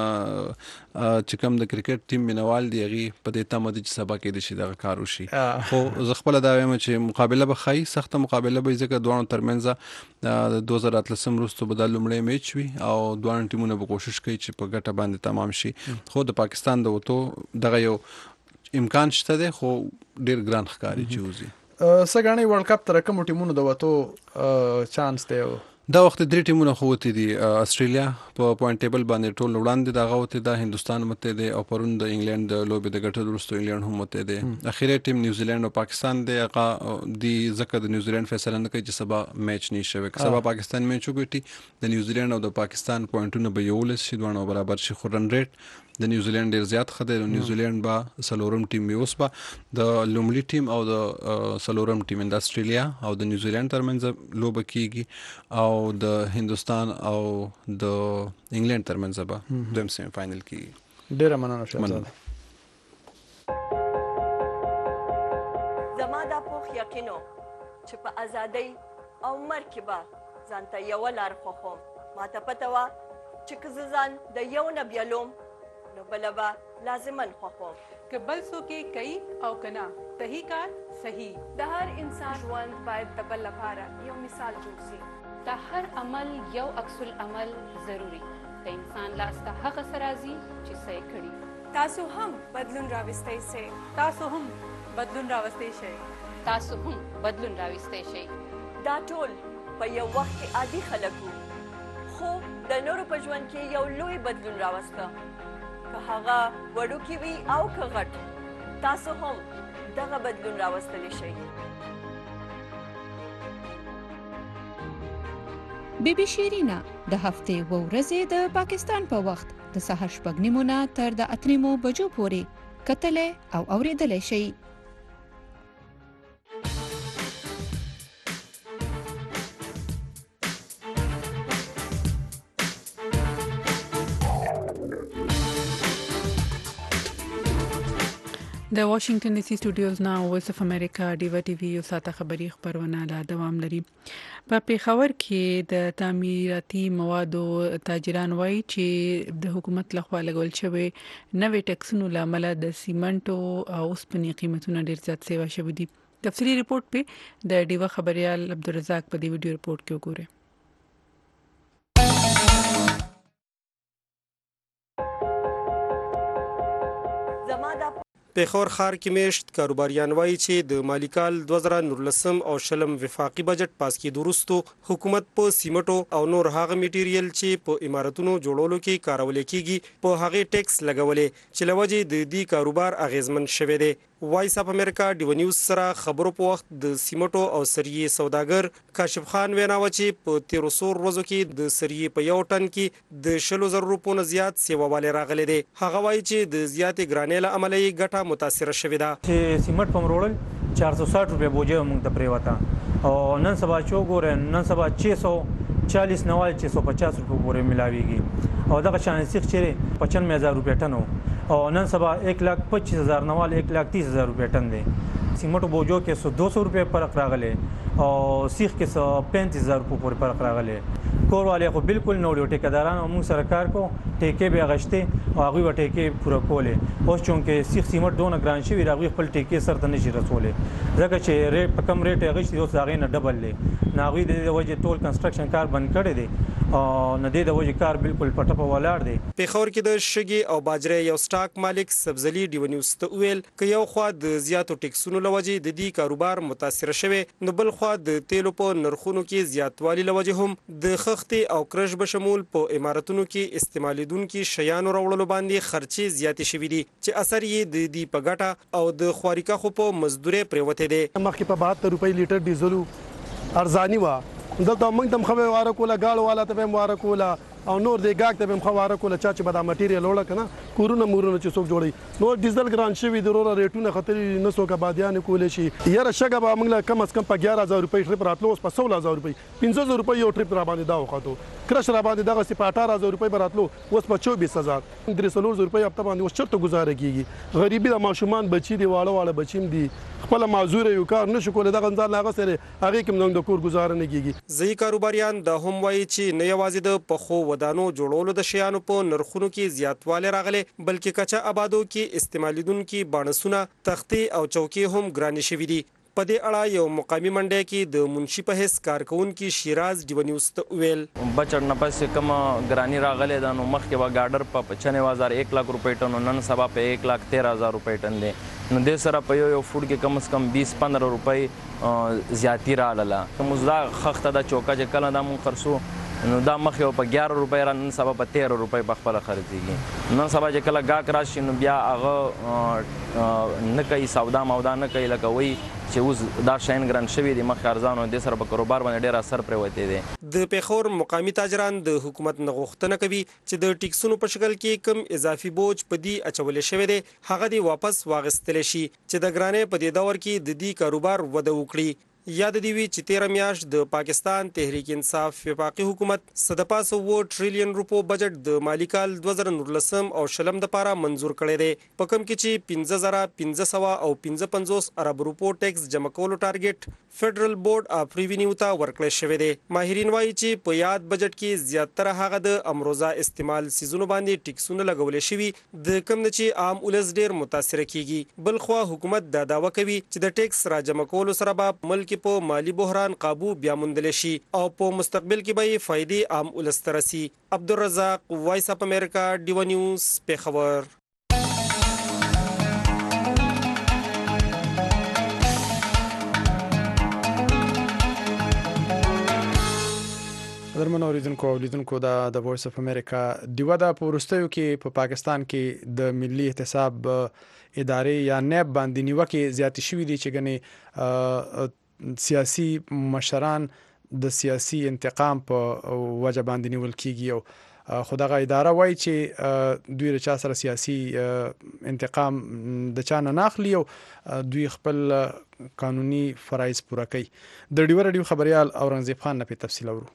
چې کوم د کرکټ ټیم مینوال دی هغه په دې تمه دي چې سبا کې د شي دغه کار وشي خو زه خپل دا وایم چې مقابله به خای سخته مقابله به ځکه دوه ترمنځ د دوه زره اتلسم وروسته به د لومړی میچ وي او دوه ټیمونه به کوشش کوي چې په ګټه باندې تمام شي خو د پاکستان د وته دغه یو امکان شته دی خو ډیر ګران ښکاری چې وځي سګانی ورلد کپ تر کوم ټیمونو د وته چانس دی دا وخت درې ټیمونه خو وتی دي. استرالیا په پوینټ ټیبل باندې ټول وړاندې دا غوته ده، هندستان مته ده او پرون د انګلند د لوبې د ګټه درستو انګلند هم مته ده. اخیری ټیم نیوزیلند او پاکستان دی. هغه دی ځکه د نیوزیلند فیصله نه کوي چې سبا میچ نه شي. که سبا پاکستان میچ وګټي د نیوزیلند او د پاکستان پوینټونه به یو لس شي، دوه برابر شي. خو رن ریټ د نیوزیلند ډیر زیات خده. نیوزیلند با سلورم ټیم به اوس با د لومړي ټیم او د سلورم ټیم د استرالیا او د نیوزیلند ترمنځ لوب کیږي او د هندستان او د انګلند ترمنځ به دویم سیمی فائنل کیږي. ډیر مننه شهزاده. زما دا پوخ یقینو چې په ازادۍ او مرګ کې به ځانته یوه لار خوښوم. ماته پته وه چې که زه ځان د یو نه بیلوم نو بله به لازما خوښوم. که بل څوک یې کوي او که نه صحیح کار صحیح. د هر انسان ژوند باید د بل لپاره یو مثال جوړ شي. د هر عمل یو عکس العمل ضروری. د انسان لاس ته هغه څه راځي چې څه یې کړي. تاسو هم بدلون راوستی شئ. تاسو هم بدلون راوستی شئ. تاسو هم بدلون راوستی شئ. دا ټول په یو وخت کې عادي خلک وو، خو د نورو په ژوند کې یو لوی بدلون راوسته. که هغه وړوکی وي او که غټ، تاسو هم دغه بدلون راوستلی شئ. بی بی شیرینا د هفتې و ورځې د پاکستان په وخت د سهار شپږ نیمو نه تر د اتو نیمو بجو پورې کتلی او اورېدلی شئ. د واشنگټن ډي سي سټوډیوز نه وایس اف امریکا ډیوا ټي وی یو ساته خبری خبرونه لا دوام لري. په پیښور کې د تعمیراتي موادو تاجران وایي چې د حکومت لخوا لګول شوی نوې ټیکسونو لامل د سیمنټو او اوسپنې قیمتونه ډیر زیات سیوا شوي دي. تفصیلی ریپورت په د ډیوا خبريال عبدالرزاق په دې ویډیو ریپورت کې وګورئ. پیښور ښار کې میشت کاروباریان وایي چې د مالی کال دوه زره نولسم او شلم وفاقي بجټ پاس کېدو وروسته حکومت په سیمټو او نور هغه میټیریل چې په عمارتونو جوړولو کې کارول کېږي په هغه ټیکس لګولې چې لوجه د دې کاروبار اغیزمن شوه دی. وایس اف امریکا ډیو نیوز سره خبرو په وخت د سیمټو او سریې سوداګر کاشف خان ویناوه چې په تیرو سور ورځو کې د سریې په یو ټن کې د شلو زر روپو نه زیات سیواواله راغلي دي. هغه وایي چې د زیاتې ګرانۍ له امله یې ګټه متاثر شوې ده. چې سیمټ په مروړل چار سو ساठ روپے بوجه موږ ته پریوتا او نن سبا چوغور نن سبا چھ سو چالیس نوال چھ سو پچاس روپے پورې ملاويږي او دغه شان سیخ چې پچانوے ہزار روپے ټن او نن سبا ایک لاکھ پچیس ہزار نوال ایک لاکھ تیس ہزار روپے ٹن دے. سیمنٹ بوجو کے سو دو سو روپے فرق راغلے اور سیخ کے سو پینتیس ہزار روپے پورے فرق راغلے. کور والے کو بالکل نوړو ټیکداران او موږ سرکار کو ټیکې به غشته او هغه ټیکې پوره کولې. اوس چونکه سیخ سیمنٹ دونه ګران شي راغوي خپل ټیکې سره ته نشي رسولې ځکه چې ریټ په کم ریټ غشتي اوس هغه نه ډبل لې ناغوي د وجه ټول کنستراکشن کار بند کړی دی او نه د وجه کار بالکل پټه په ولاړ دی. پیښور کې د شګي او باجرې یو سٹاک مالک سبزلی ډیو نیوز ته ویل ک یو خوا د زیاتو ټیکسونو لوجه د دې کاروبار متاثر شوه نو بل خوا د تیلو په نرخونو کې زیاتوالی لوجه هم د خختي او کرش بشمول په اماراتونو کې استعمالیدونکو شیانو راوړلو باندې خرچي زیات شوي دي چې اثر یې د دې په ګټه او د خواريکا خو په مزدوري پریوته دي. مخکې په بهتر روپۍ لیټر ډیزلو ارزاني و دلته موږ تم خو واره کوله گاړو والا ته هم واره کوله او نور د ګاګ ته هم خو واره کوله چا چې به دا مټیریال وړه کنه کورونه مورونه چې څوک جوړي نو ډیزل ګران شوی ضرور ریټونه خطرې نه څوک آبادیان کولې شي. یاره شګه به موږ کم از کم په اګیاره هزار روپۍ ټریپ راتلو اوس په سولہ هزار روپۍ پنځه زره روپۍ یو ټریپ را باندې دا وخته کرش را باندې دغه سی په اٹھارہ هزار روپۍ براتلو اوس په چوبیس هزار درې سلور زره روپۍ هفته باندې اوس چرته گزاره کیږي. غریبي د ماشومان بچي دی واړه واړه بچیم دي خپل معذور یو کار نشو کولای دغه ځان لاغه سره هغه کوم د کور گزاره نه کیږي. ځای کاروباریان د هم وایي چې نه یوازې د پخو ودانو جوړولو د شیانو په نرخونو کې زیاتواله راغله بلکې کچا آبادو کې استعمالیدونکو بانسونه تختی او چوکي هم ګران شوي دي. په دې اړه یو مقامی منډه کې د منشي په حیث کارکونکو شیراز ډیو نیوز ته ویل بچړ نه پس کوم ګرانی راغله د نو مخ کې وا ګاډر په پچانوے ہزار ایک لاکھ روپے ټن نن سبا په ایک لاکھ تیرہ ہزار روپے ټن دی نو د سره په یو یو فوډ کې کم از کم بیس پندرہ روپۍ زیاتی راغله کوم دا خخته د چوکا چې کله دا مون خرڅو نو دا مخ یو په ګیارہ روپۍ را نن سبا په تیرہ روپۍ په خپل خرڅيږي نن سبا چې کله گاک راشي نو بیا هغه نه کوي سودا مودا نه کوي لکه وی چې اوس دا شاین ګران شوی دی مخ ارزانو د سره په کاروبار باندې ډیر اثر پروته دی د پیښور مقامی تاجران د حکومت نغښتنه کوي چې د ټیکسونو په شکل کې کم اضافي بوج په دی اچول شوی دی هغه دی واپس واغستل شي چې د ګرانې په دې دور کې د دې کاروبار وده وکړي یاد دی وی چې تیرہ میاشت د پاکستان تحریک انصاف وفاقي حکومت صدپاس و ټریلیون روپو بجټ د مالی کال دوه زره نولسم او شلم د پاره منزور کړی دی په کوم کې چې پنځه زره پنځه سوه او پنځه پنځوس ارب روپو ټیکس جمع کولو ټارګټ فدرل بورډ اف ریوینیو ته ورکړی شوی دی ماهرین وایي چې په یاد بجټ کې زیاتره هغه د امروزه استعمال سیزونو باندې ټیکسونه لګولې شوي د کم نه چې عام ولس ډیر متاثر کیږي بل خو حکومت دا داوا کوي چې د ټیکس را جمع کولو سره به ملک په مالی بحران قابو بیا موندل شي او په مستقبل کې به فائدې عام ولس ته رسي عبدالرزاق وایس اپ امریکا ډیو نیوز پیښور درمن اوریدونکو اوریدونکو دا د وایس اف امریکا دیوا د پورستیو کې په پا پاکستان کې د ملي احتساب ادارې یا نیب باندې نیوکه زیات شوې دي چې غني سیاسي مشران د سیاسي انتقام په وجه باندې نیول کیږي او خدغه اداره وایي چې دوی رچا سره سیاسي انتقام د چا نه ناخلی او دوی خپل قانوني فرایض پوره کوي د ډیو رادیو خبريال اورنګزیب خان نه په تفصیل اورو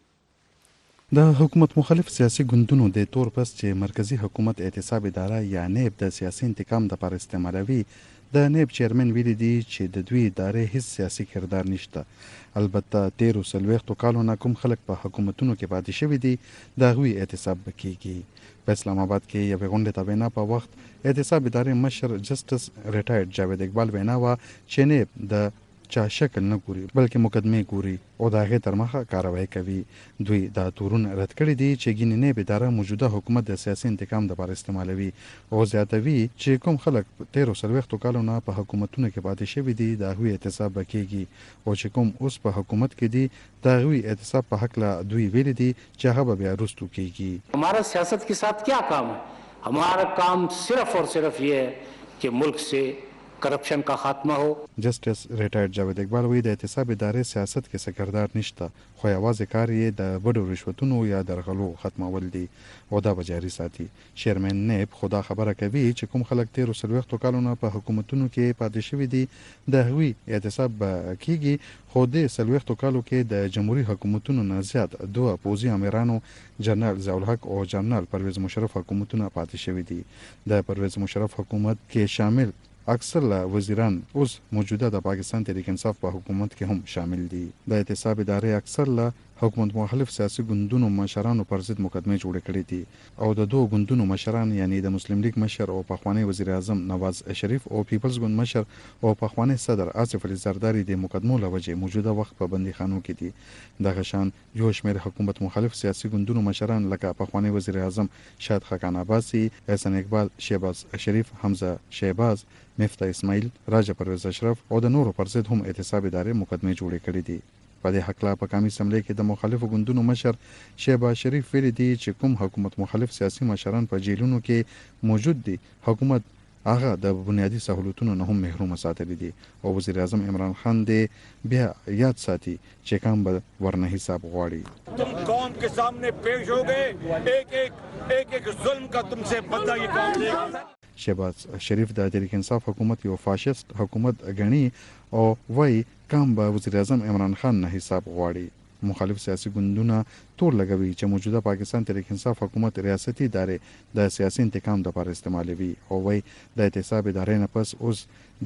د حکومت مخالف سیاسي ګوندونو د تور پس چې مرکزی حکومت احتساب اداره یا نیب د سیاسي انتقام د پر استعمالوي د نیب چیرمن ویلي دي چې د دوی ادارې هیڅ سیاسي کردار نشته البته تیرو سلويختو کالونه کوم خلک په حکومتونو کې پاتې شوی دي د غوي احتساب بکیږي په اسلام آباد کې یو غونډه ته وینا په وخت احتساب ادارې مشر جسټس ریټایرډ جاوید اقبال وینا وا چې نیب د چا شکل نه ګوري بلکې مقدمه ګوري او دا غي تر مخه کاروایی کوي دوی دا تورون رد کړی دي چې ګینې نه به اداره موجوده حکومت د سیاسي انتقام د لپاره استعمالوي او زیاتوي چې کوم خلک تیرو سلويختو کالونه په حکومتونو کې پاتې شوی دي دا غوي احتساب وکړي او چې کوم اوس په حکومت کې دي دا غوي احتساب په حق لا دوی ویل دي چې هغه بیا رستو کیږي हमारा सियासत के साथ क्या काम है हमारा काम सिर्फ और सिर्फ ये है कि मुल्क से کرپشن کا خاتمه هو جسټس ریټایرډ جاوید اقبال وی د احتساب ادارې سیاست کې سکردار نشته خو یوازې کار یې د بډو رشوتونو یا درغلو ختمول دي او دا بجاري ساتي چیرمن نیب خدا خبره کوي چې کوم خلک تیر سلويختو کالونه په حکومتونو کې پاتې شوی دي د هوی احتساب کیږي خو د سلويختو کالو کې د جمهوریت حکومتونو نه زیات دوه پوزي امیرانو جنرال ضیاء الحق او جنرال پرویز مشرف حکومتونه پاتې شوی دي د پرویز مشرف حکومت کې شامل اکثر وزیران اوس موجوده د پاکستان تحریک انصاف په حکومت کې هم شامل دي د احتساب ادارې اکثر له حکومت مخالف سیاسي ګوندونو مشرانو پر ضد مقدمه جوړ کړې دي او د دوه ګوندونو مشران یعنی د مسلم لیگ مشر او پخوانی وزیر اعظم نواز شریف او پیپلز ګوند مشر او پخوانی صدر آصف علي زرداری د مقدمو لوجه موجوده وخت په بندیخانو کې دي د غشان یو شمېر حکومت مخالف سیاسي ګوندونو مشران لکه پخوانی وزیر اعظم شاد خاقان عباسی احسان اقبال شهباز شریف حمزه شهباز مفتاح اسماعیل راجا پرویز اشرف او د نورو پر ضد هم احتساب ادارې مقدمه جوړ کړې دي په دې حق لا په قومي اسمبلی کې د مخالفو ګوندونو مشر شهباز شریف ویلي دي چې کوم حکومت مخالف سیاسي مشران په جیلونو کې موجود دي حکومت هغه د بنیادی سہولتونو نه هم محروم ساتلي دي او وزیر اعظم عمران خان دې بیا یاد ساتي چې کوم به ورنه حساب غواړي तुम कौम के सामने पेश हो गए एक एक एक एक जुल्म का तुमसे बदला ये कौम लेगा شهباز شریف د تحریک انصاف حکومت یو فاشیست حکومت غني او وای کوم به وزیر اعظم عمران خان نه حساب غواړي مخالف سیاسي ګوندونه تور لګوي چې موجوده پاکستان تحریک انصاف حکومت ریاستي ادارې د سیاسي انتقام لپاره استعمالوي او وای د احتساب ادارې نه پس اوس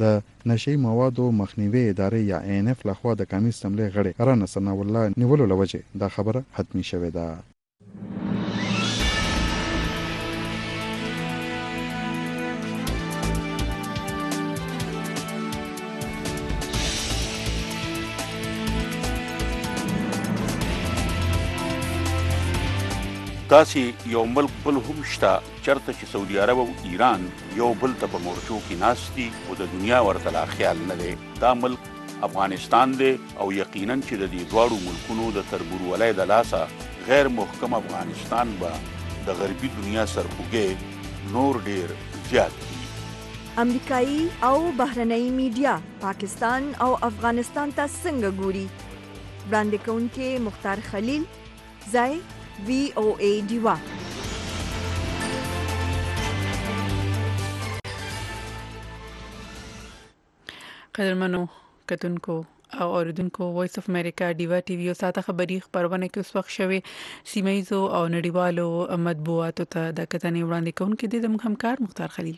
د نشي موادو مخنیوي ادارې یا ان اف لخوا د قومي اسمبلی غړي رانه سنا الله نیولو لوجه دا خبره حتمی شوه ده داسې یو ملک بل هم شته چرته چې سعودي عرب او ایران یو بل ته په مورچو کې ناست دي او د دنیا ورته لا خیال نه دی. دا ملک افغانستان دی او یقینا چې د دې دواړو ملکونو د تربورولۍ د لاسه غیر محکم افغانستان به د غربي دنیا سرخوږی نور ډیر زیات دي. امریکایي او بهرنۍ میډیا پاکستان او افغانستان ته څنګه ګوري؟ وړاندې کوونکې مختار خلیل، ځای وی او ای ډیوا. قدرمنو کتونکو او اوریدونکو وایس اف امریکا ډیوا ټي وي او ساته خبري خبرونه کې اوس وخت شوي سیمایزو او نړیوالو مطبوعاتو ته د کتنې وړاندې کوونکې د زموږ همکار مختار خلیل.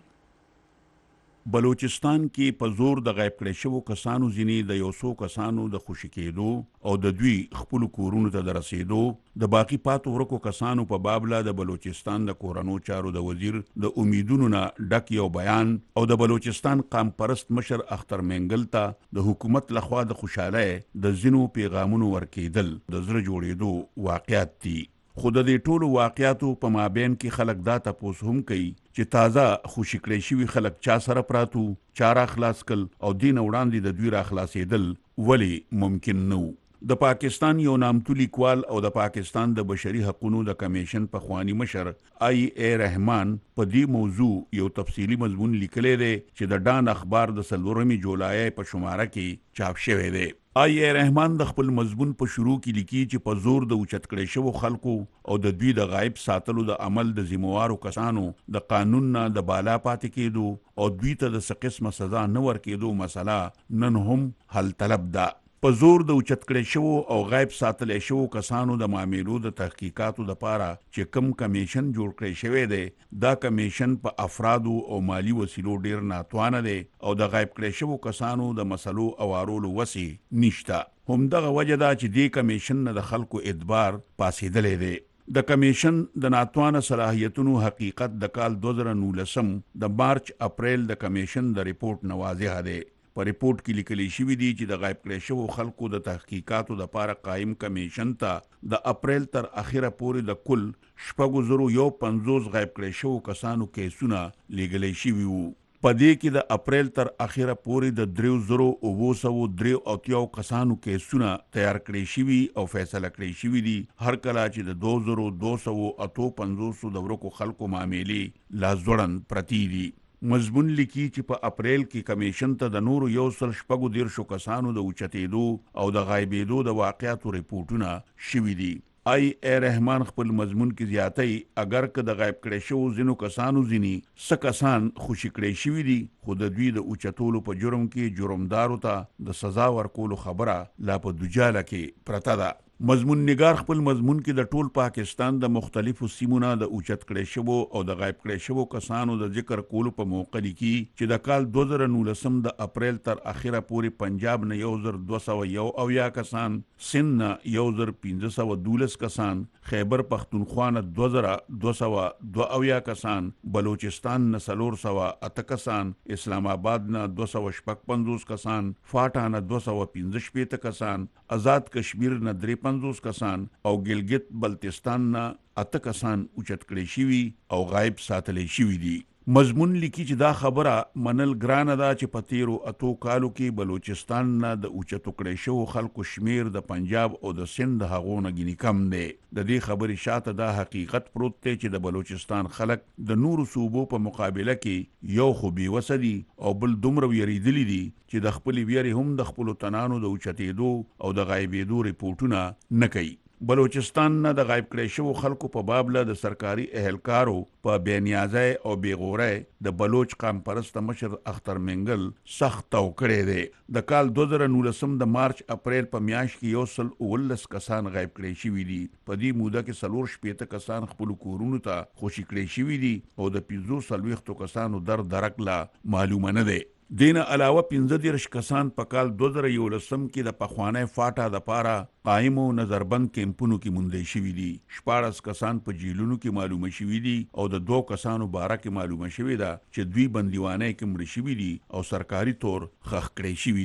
بلوچستان کې په زور د غیب کړی شوو کسانو ځینې د یو څو کسانو د خوشي کېدو او د دوی خپلو کورونو ته د رسېدو، د باقي پاتو ورکو کسانو په بابله د بلوچستان د کورنو چارو د وزیر د امیدونو نه ډک یو بیان او د بلوچستان قام پرست مشر اختر مینګل ته د حکومت لخوا د خوشحالۍ د ځینو پیغامونو ورکېدل د زړه جوړېدو واقعیت دي. خو د دې ټولو واقعیاتو په مابین کې خلک دا تپوس هم کوي چې تازه خوشي کړی شوي خلک چا سره پراتو، چا را خلاص کړل او دین وړاندې د دوی را خلاصېدل ولې ممکن نه و. د پاکستان یو نامتو لیکوال او د پاکستان د بشري حقوقو د کمیشن پخوانی مشر آی ای رحمان په دې موضوع یو تفصیلی مضمون لیکلی دی چې د ډان اخبار د څلورمې جولای په شماره کې چاپ شوی دی. آی ای رحمان د خپل مضمون په شروع کې لیکي چې په زور د اوچت کړی شوو خلکو او د دوی د غایب ساتلو د عمل د ذمہوارو کسانو د قانون نه د بالا پاتې کېدو او دوی ته د څه قسمه سزا نه ورکېدو مسله نن هم حل طلب ده. په زور د اوچت کړی شوو او غایب ساتلی شوو کسانو د معاملو د تحقیقاتو دپاره چې کوم کمیشن جوړ کړی شوی دی، دا کمیشن په افرادو او مالی وسیلو ډیر ناتوانه دی او د غایب کړی شوو کسانو د مسلو اوارولو وسې نشته. همدغه وجه ده چې دې کمیشن نه د خلکو اعتبار پاسېدلی دی. د کمیشن د ناتوانه صلاحیتونو حقیقت د کال دو زره نولسم د مارچ اپریل د کمیشن د ریپورت نه واضحه دی. په ریپورت کې لیکلی شوي دي چې د غایب کړی شوو خلکو د تحقیقاتو دپاره قایم کمیشن ته د اپریل تر اخره پورې د کل شپږو زرو یو پنځوس غایب کړی شوو کسانو کیسونه لیږلی شوي وو. په دې کې د اپریل تر اخره پورې د دریو زرو اوو سوو دریو اتیاو کسانو کیسونه تیار کړی شوي او فیصله کړی شوي دي، هر کله چې د دو زرو دو سوو اتو پنځوسو د ورکو خلکو معاملې لا ځوړند پرتې دي. مضمون لیکي چې په اپریل کې کمیشن ته د نورو یو سل شپږو دیرشو کسانو د اوچتېدو او د غایبېدو د واقعاتو ریپورټونه شوي دي. آی ای رحمان خپل مضمون کې زیاتی اگر که د غایب کړی شوو ځینو کسانو ځینې څه کسان خوشي کړی شوي دي، خو د دوی د اوچتولو په جرم کې جرمدارو ته د سزا ورکولو خبره لا په دوجاله کې پرته ده. مضمون نگار خپل مضمون کې د ټول پاکستان د مختلفو سیمونه د اوچت کړی شوو او د غایب کړی شوو کسانو د ذکر کولو په موقع لیکي چې د کال دو زره نولسم د اپریل تر اخره پورې پنجاب نه یو زر دوه سوه یو اویا کسان، سند نه یو زر پنځه سوه دولس کسان، خیبر پختونخوا نه دوه زره دوه سوه دوه اویا کسان، بلوچستان نه څلور سوه اته کسان، اسلام آباد نه دوه سوه شپږ پنځوس کسان، فاټا نه دوه سوه پنځه شپېته کسان، آزاد کشمیر نه درې پنځوس کسان او ګلګت بلتستان نه اته کسان اوچت کړی شوي او غایب ساتلی شوي دي. مضمون لیکي چې دا خبره منل ګرانه ده چې په تیرو اتو کالو کې بلوچستان نه د اوچتو کړی شوو خلکو شمیر د پنجاب او د سند د هغو نه ګینې کم دی. د دې خبرې شاته دا حقیقت پروت دی چې د بلوچستان خلک د نورو صوبو په مقابله کې یو خو بېوسه دي او بل دومره ویریدلي دي چې د خپلې ویرې هم د خپلو تنانو د اوچتېدو او د غایبېدو ریپورټونه نه کوي. بلوچستان نه د غایب کړی شوو خلکو په بابله د سرکاري اهلکارو په بېنیازۍ او بېغورۍ د بلوچ قام پرسته مشر اختر مینګل سخت تو کړی دی. د کال دو زره نولسم د مارچ اپریل په میاشت کې یو سل اوولس کسان غایب کړی شوي دي. په دې موده کې څلور شپېته کسان خپلو کورونو ته خوشي کړی شوي دي او د پنځو څلوېښتو کسانو در درک لا معلومه نه دی. دین علاوه پنځه دیرش کسان په کال دو زره یولسم کې د پخوانی فاټا دپاره قایمو نظربند کیمپونو کې موندی شوي دي. شپاړس کسان په جیلونو کې معلومه شوي دي او د دوو کسانو باره کې معلومه شوې ده چې دوی بندیوانۍ کې مړه شوي دي او سرکاري طور ښخ کړی شوي دي.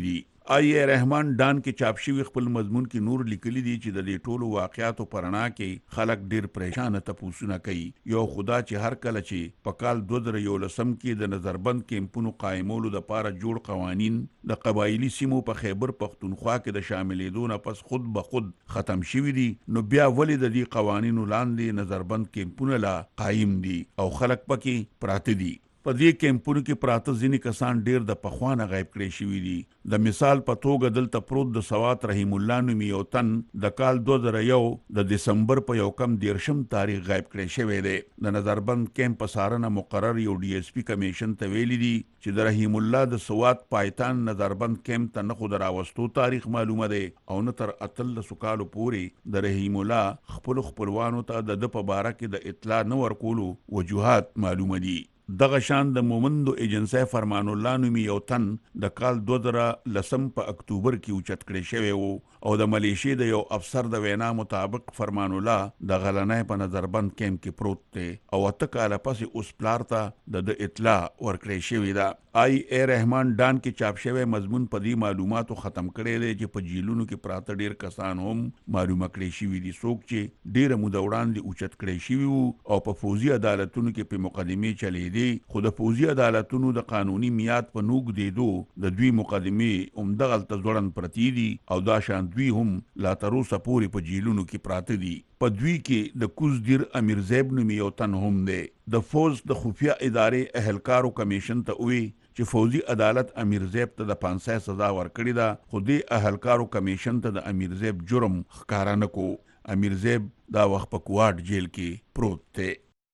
آی رحمان ډان کې چاپ شوی خپل مضمون کې نور لیکلي دي چې د دې ټولو واقعاتو پرنا کې خلک ډیر پریشان تپوسونه کوي. یو خدا چې هر کله چې په کال دوه زره یولسم کې د نظربند کیمپونو قائمولو د پاره جوړ قوانین د قبایلی سیمو په خیبر پختونخوا کې د شاملېدو نه پس خود به خود ختم شوي دي، نو بیا ولې د دې قوانینو لاندې نظربند کیمپونه لا قایم دي او خلک پکې پراته دي. په دې کیمپونو کې پراته ځینې کسان ډیر د پخوانه غیب کړی شوي دي. د مثال په توګه دلته پروت د سوات رحیم الله نومي یو تن د کال دوه زره یو د دسمبر په یو کم دیرشم تاریخ غیب کړی شوی دی. د نظربند کیمپ په څارنه مقرر یو ډي اس پي کمیشن ته ویلي دي چې د رحیم الله د سوات پایتان نظربند کیمپ ته نه خو د راوستو تاریخ معلومه دی او نه تر اتلسو کالو پورې د رحیم الله خپلو خپلوانو ته د ده په باره کې د اطلاع نه ورکولو وجوهات معلومه دي. دغه شان د مومندو ایجنسی فرمان الله نومي یو تن د کال دوه زره لسم په اکتوبر کې اوچت کړی شوی و او د ملیشې د یو افسر د وینا مطابق فرمان الله د غلنۍ په نظربند کیمپ کې پروت دی او اته کاله پسې اوس پلار ته د د اطلاع ورکړی شوې ده. آی اے رحمان ډان کې چاپ شوی مضمون په دې معلوماتو ختم کړی دی چې په جیلونو کې پراته ډیر کسان هم معلومه کړی شوي دي، څوک چې ډیره موده وړاندې اوچت کړی شوي وو او په فوزي عدالتونو کې په مقدمې چلیدي، خو د فوزي عدالتونو د قانوني میاد په نوږدېدو د دوی مقدمې همدغلته ځوړند پرتې دي او دا شان دوی هم لا تر اوسه پورې په جیلونو کې پراته دي. په دوی کې د کوز دیر امیر زیب نومي یو تن هم دی. د فوز د خفیه ادارې اهلکارو کمیشن ته وی چې فوزي عدالت امیر زیب ته د پانسۍ سزا ورکړې ده، خو دې اهلکارو کمیشن ته د امیر زیب جرم ښکاره نه کو. امیر زیب دا وخت په کوواټ جیل کې پروت دی.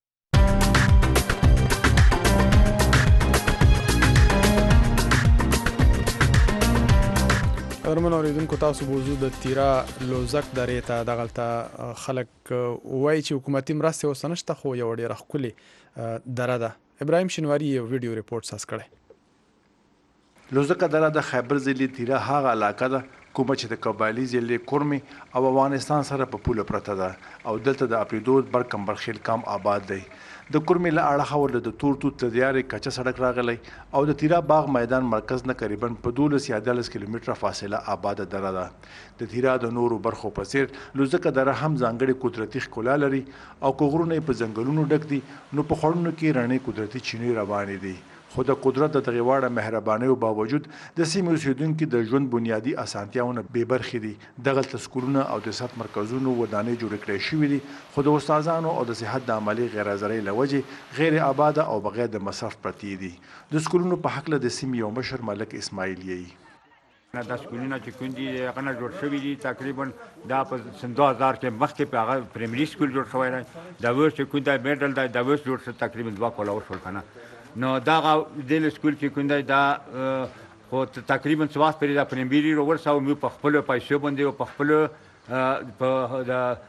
ارمن اوریدونکو تاسو بوزو د تیرا لوزک درې ته دغلته خلک وایي چې حکومتي مرستې اوس نشته، خو یو ډېره ښکلې دره ده. ابراهیم شینواري یو ویډیو ریپورټ ساز کړی. لوزک دره د خیبر ضلع تیرا هغه علاقه ده کومه چې د قبایلي ضلع کورمي او افغانستان سره په پوله پرته ده او دلته د اپریدود بر کمبرخیل کام آباد دی. د کورمي له اړخه ورله د تور توت ته دیارې کچه سړک راغلی او د تیرا باغ میدان مرکز نه قریبا په دولس یا دیارلس کیلومتره فاصله آباده دره ده. د تیرا د نورو برخو په څیر لوزکه دره هم ځانګړې قدرتي ښکلا لري او که غرونه یې په ځنګلونو ډک دي نو په خوړونو کې رڼې قدرتي چینې روانې دي. خو د قدرت د دغې واړه مهربانیو باوجود د سیمې اوسیدونکي د ژوند بنیادي اسانتیاونه بې برخې دي. دغلته سکولونه او د صحت مرکزونو ودانۍ جوړې کړې شوي دي، خو د استادانو او د صحت د عملي غیرحاضرۍ له وجې غیر آباده او بغیر د مصرف پرتې دي. د سکولونو په هکله د سیمې یو مشر ملک اسماعیل یې دا سکولونه چې کوم دي هغه نه جوړ شوي دي، تقریبا دا په سن دوه هزار کې مخکې په هغه پرایمري سکول جوړ شوی دی. دا اوس چې کوم دی میډل دی دا اوس جوړ شو تقریبا دوه کاله وشول که نه. نو دغه دې سکول چې کوم دی دا خو تقریبا څه وخت پرې دا پرایمري راورسوه موږ په خپلو پیسو باندې او په خپلو په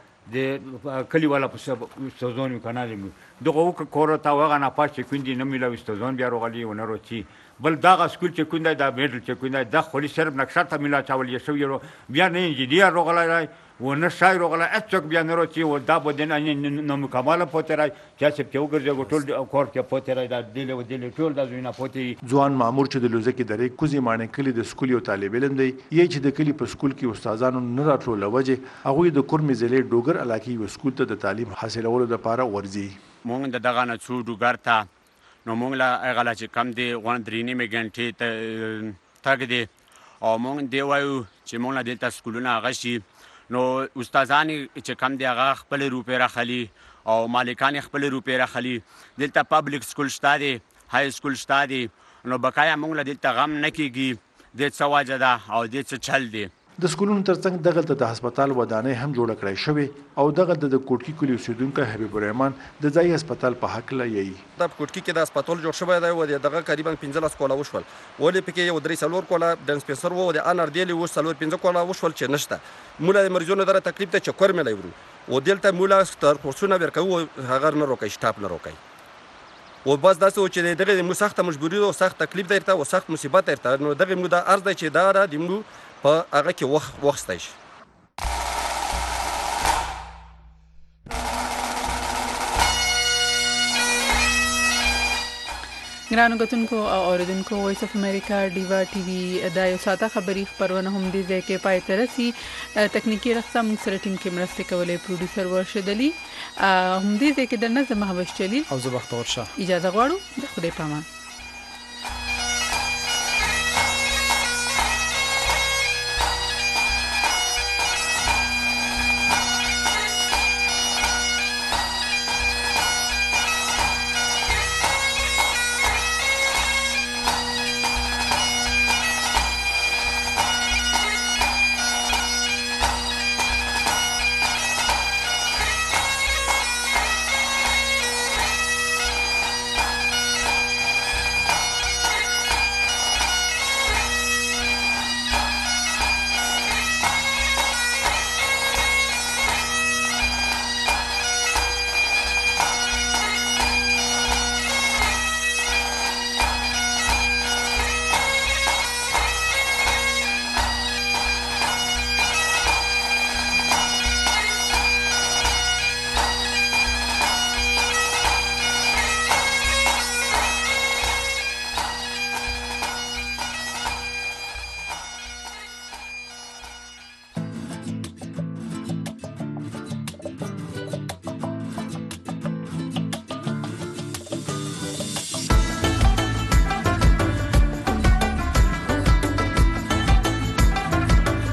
د کلیواله په استادان یو که نه دی دغه وکړه کور ته هغه ناپاس چې کوم دي نه میلاو استادان بیا راغلي ونه روچي بل دغه سکول چې کوم دی دا میډل چې کوم دی دا خولي صرف نقشه ته میلا چاول یې شوی بیا نه انجینیر راغلی دی ونه شای راغلی هېڅوک بیا نه راځي او دا به د نامکمله پاتې رای چې هسې پکې وګرځي ټول کار کې پاتې رای دا دلې و دلې ټول دا زویونه پاتې. ځوان مامور چې د لوزکې درې کوزې ماڼۍ کلي د سکول یو طالب علم دی یې چې د کلي په سکول کې استادانو نه راتلو له وجې هغوی د کورمې ضلعې ډوګر علاقې یو سکول ته د تعلیم حاصلولو دپاره ورځي. مونږ د دغه نه څو ډوګر ته نو مونږ له هغه لا چې کم دی غونډ درې نیمې ګنټې ته تګ دی او مونږ دی وایو چې مونږ له دلته سکولونه هغه شي نو استادان چې کم دی هغه خپلې روپۍ راخلي او مالکان یې خپلې روپۍ راخلي. دلته پبلیک سکول شته دی، های سکول شته دی، نو بقایا مونږ له دلته غم نه کېږي. دې څه وجه ده او دې څه چل دی. د سکولونو ترڅنګ دغلته د هسپتال ودانۍ هم جوړه کړای شوې او دغلته د کوټکي کلي اوسیدونکی حبیب الرحمن د ځایي هسپتال په هکله یی دا په کوټکي کې د هسپتال جوړ شوی دی او دغه قریبا پنځلس کاله وشول ولې پکې یو درې څلور کاله ډسپنسر و د انر دیلی اوس څلور پنځه کاله وشول چې نشته مولا د مریضونو دره تکلیف ته چکر مې لورو او دلته مولا ستر کورسونه ورکوي هغه نه روکي شټاپ نه روکي او بس داسې و چې دغه مو سخته مجبوري او سخت تکلیف درته او سخت مصیبت درته نو دغه مو د ارز دی چې دا را د مو په هغه کې وخت وخستی شي. ګرانو کتونکو او اوریدونکو وایس اف امریکا ډیوا ټي وي دا یو ساده خبري خبرونه هم دي چې پای ترسي تکنیکی رقم سره ټیم کې مرسته کولې پروډوسر ورشد علي هم دې کې د نظم محبش چلی او زه بختور شاه اجازه غواړو د خدای پامان.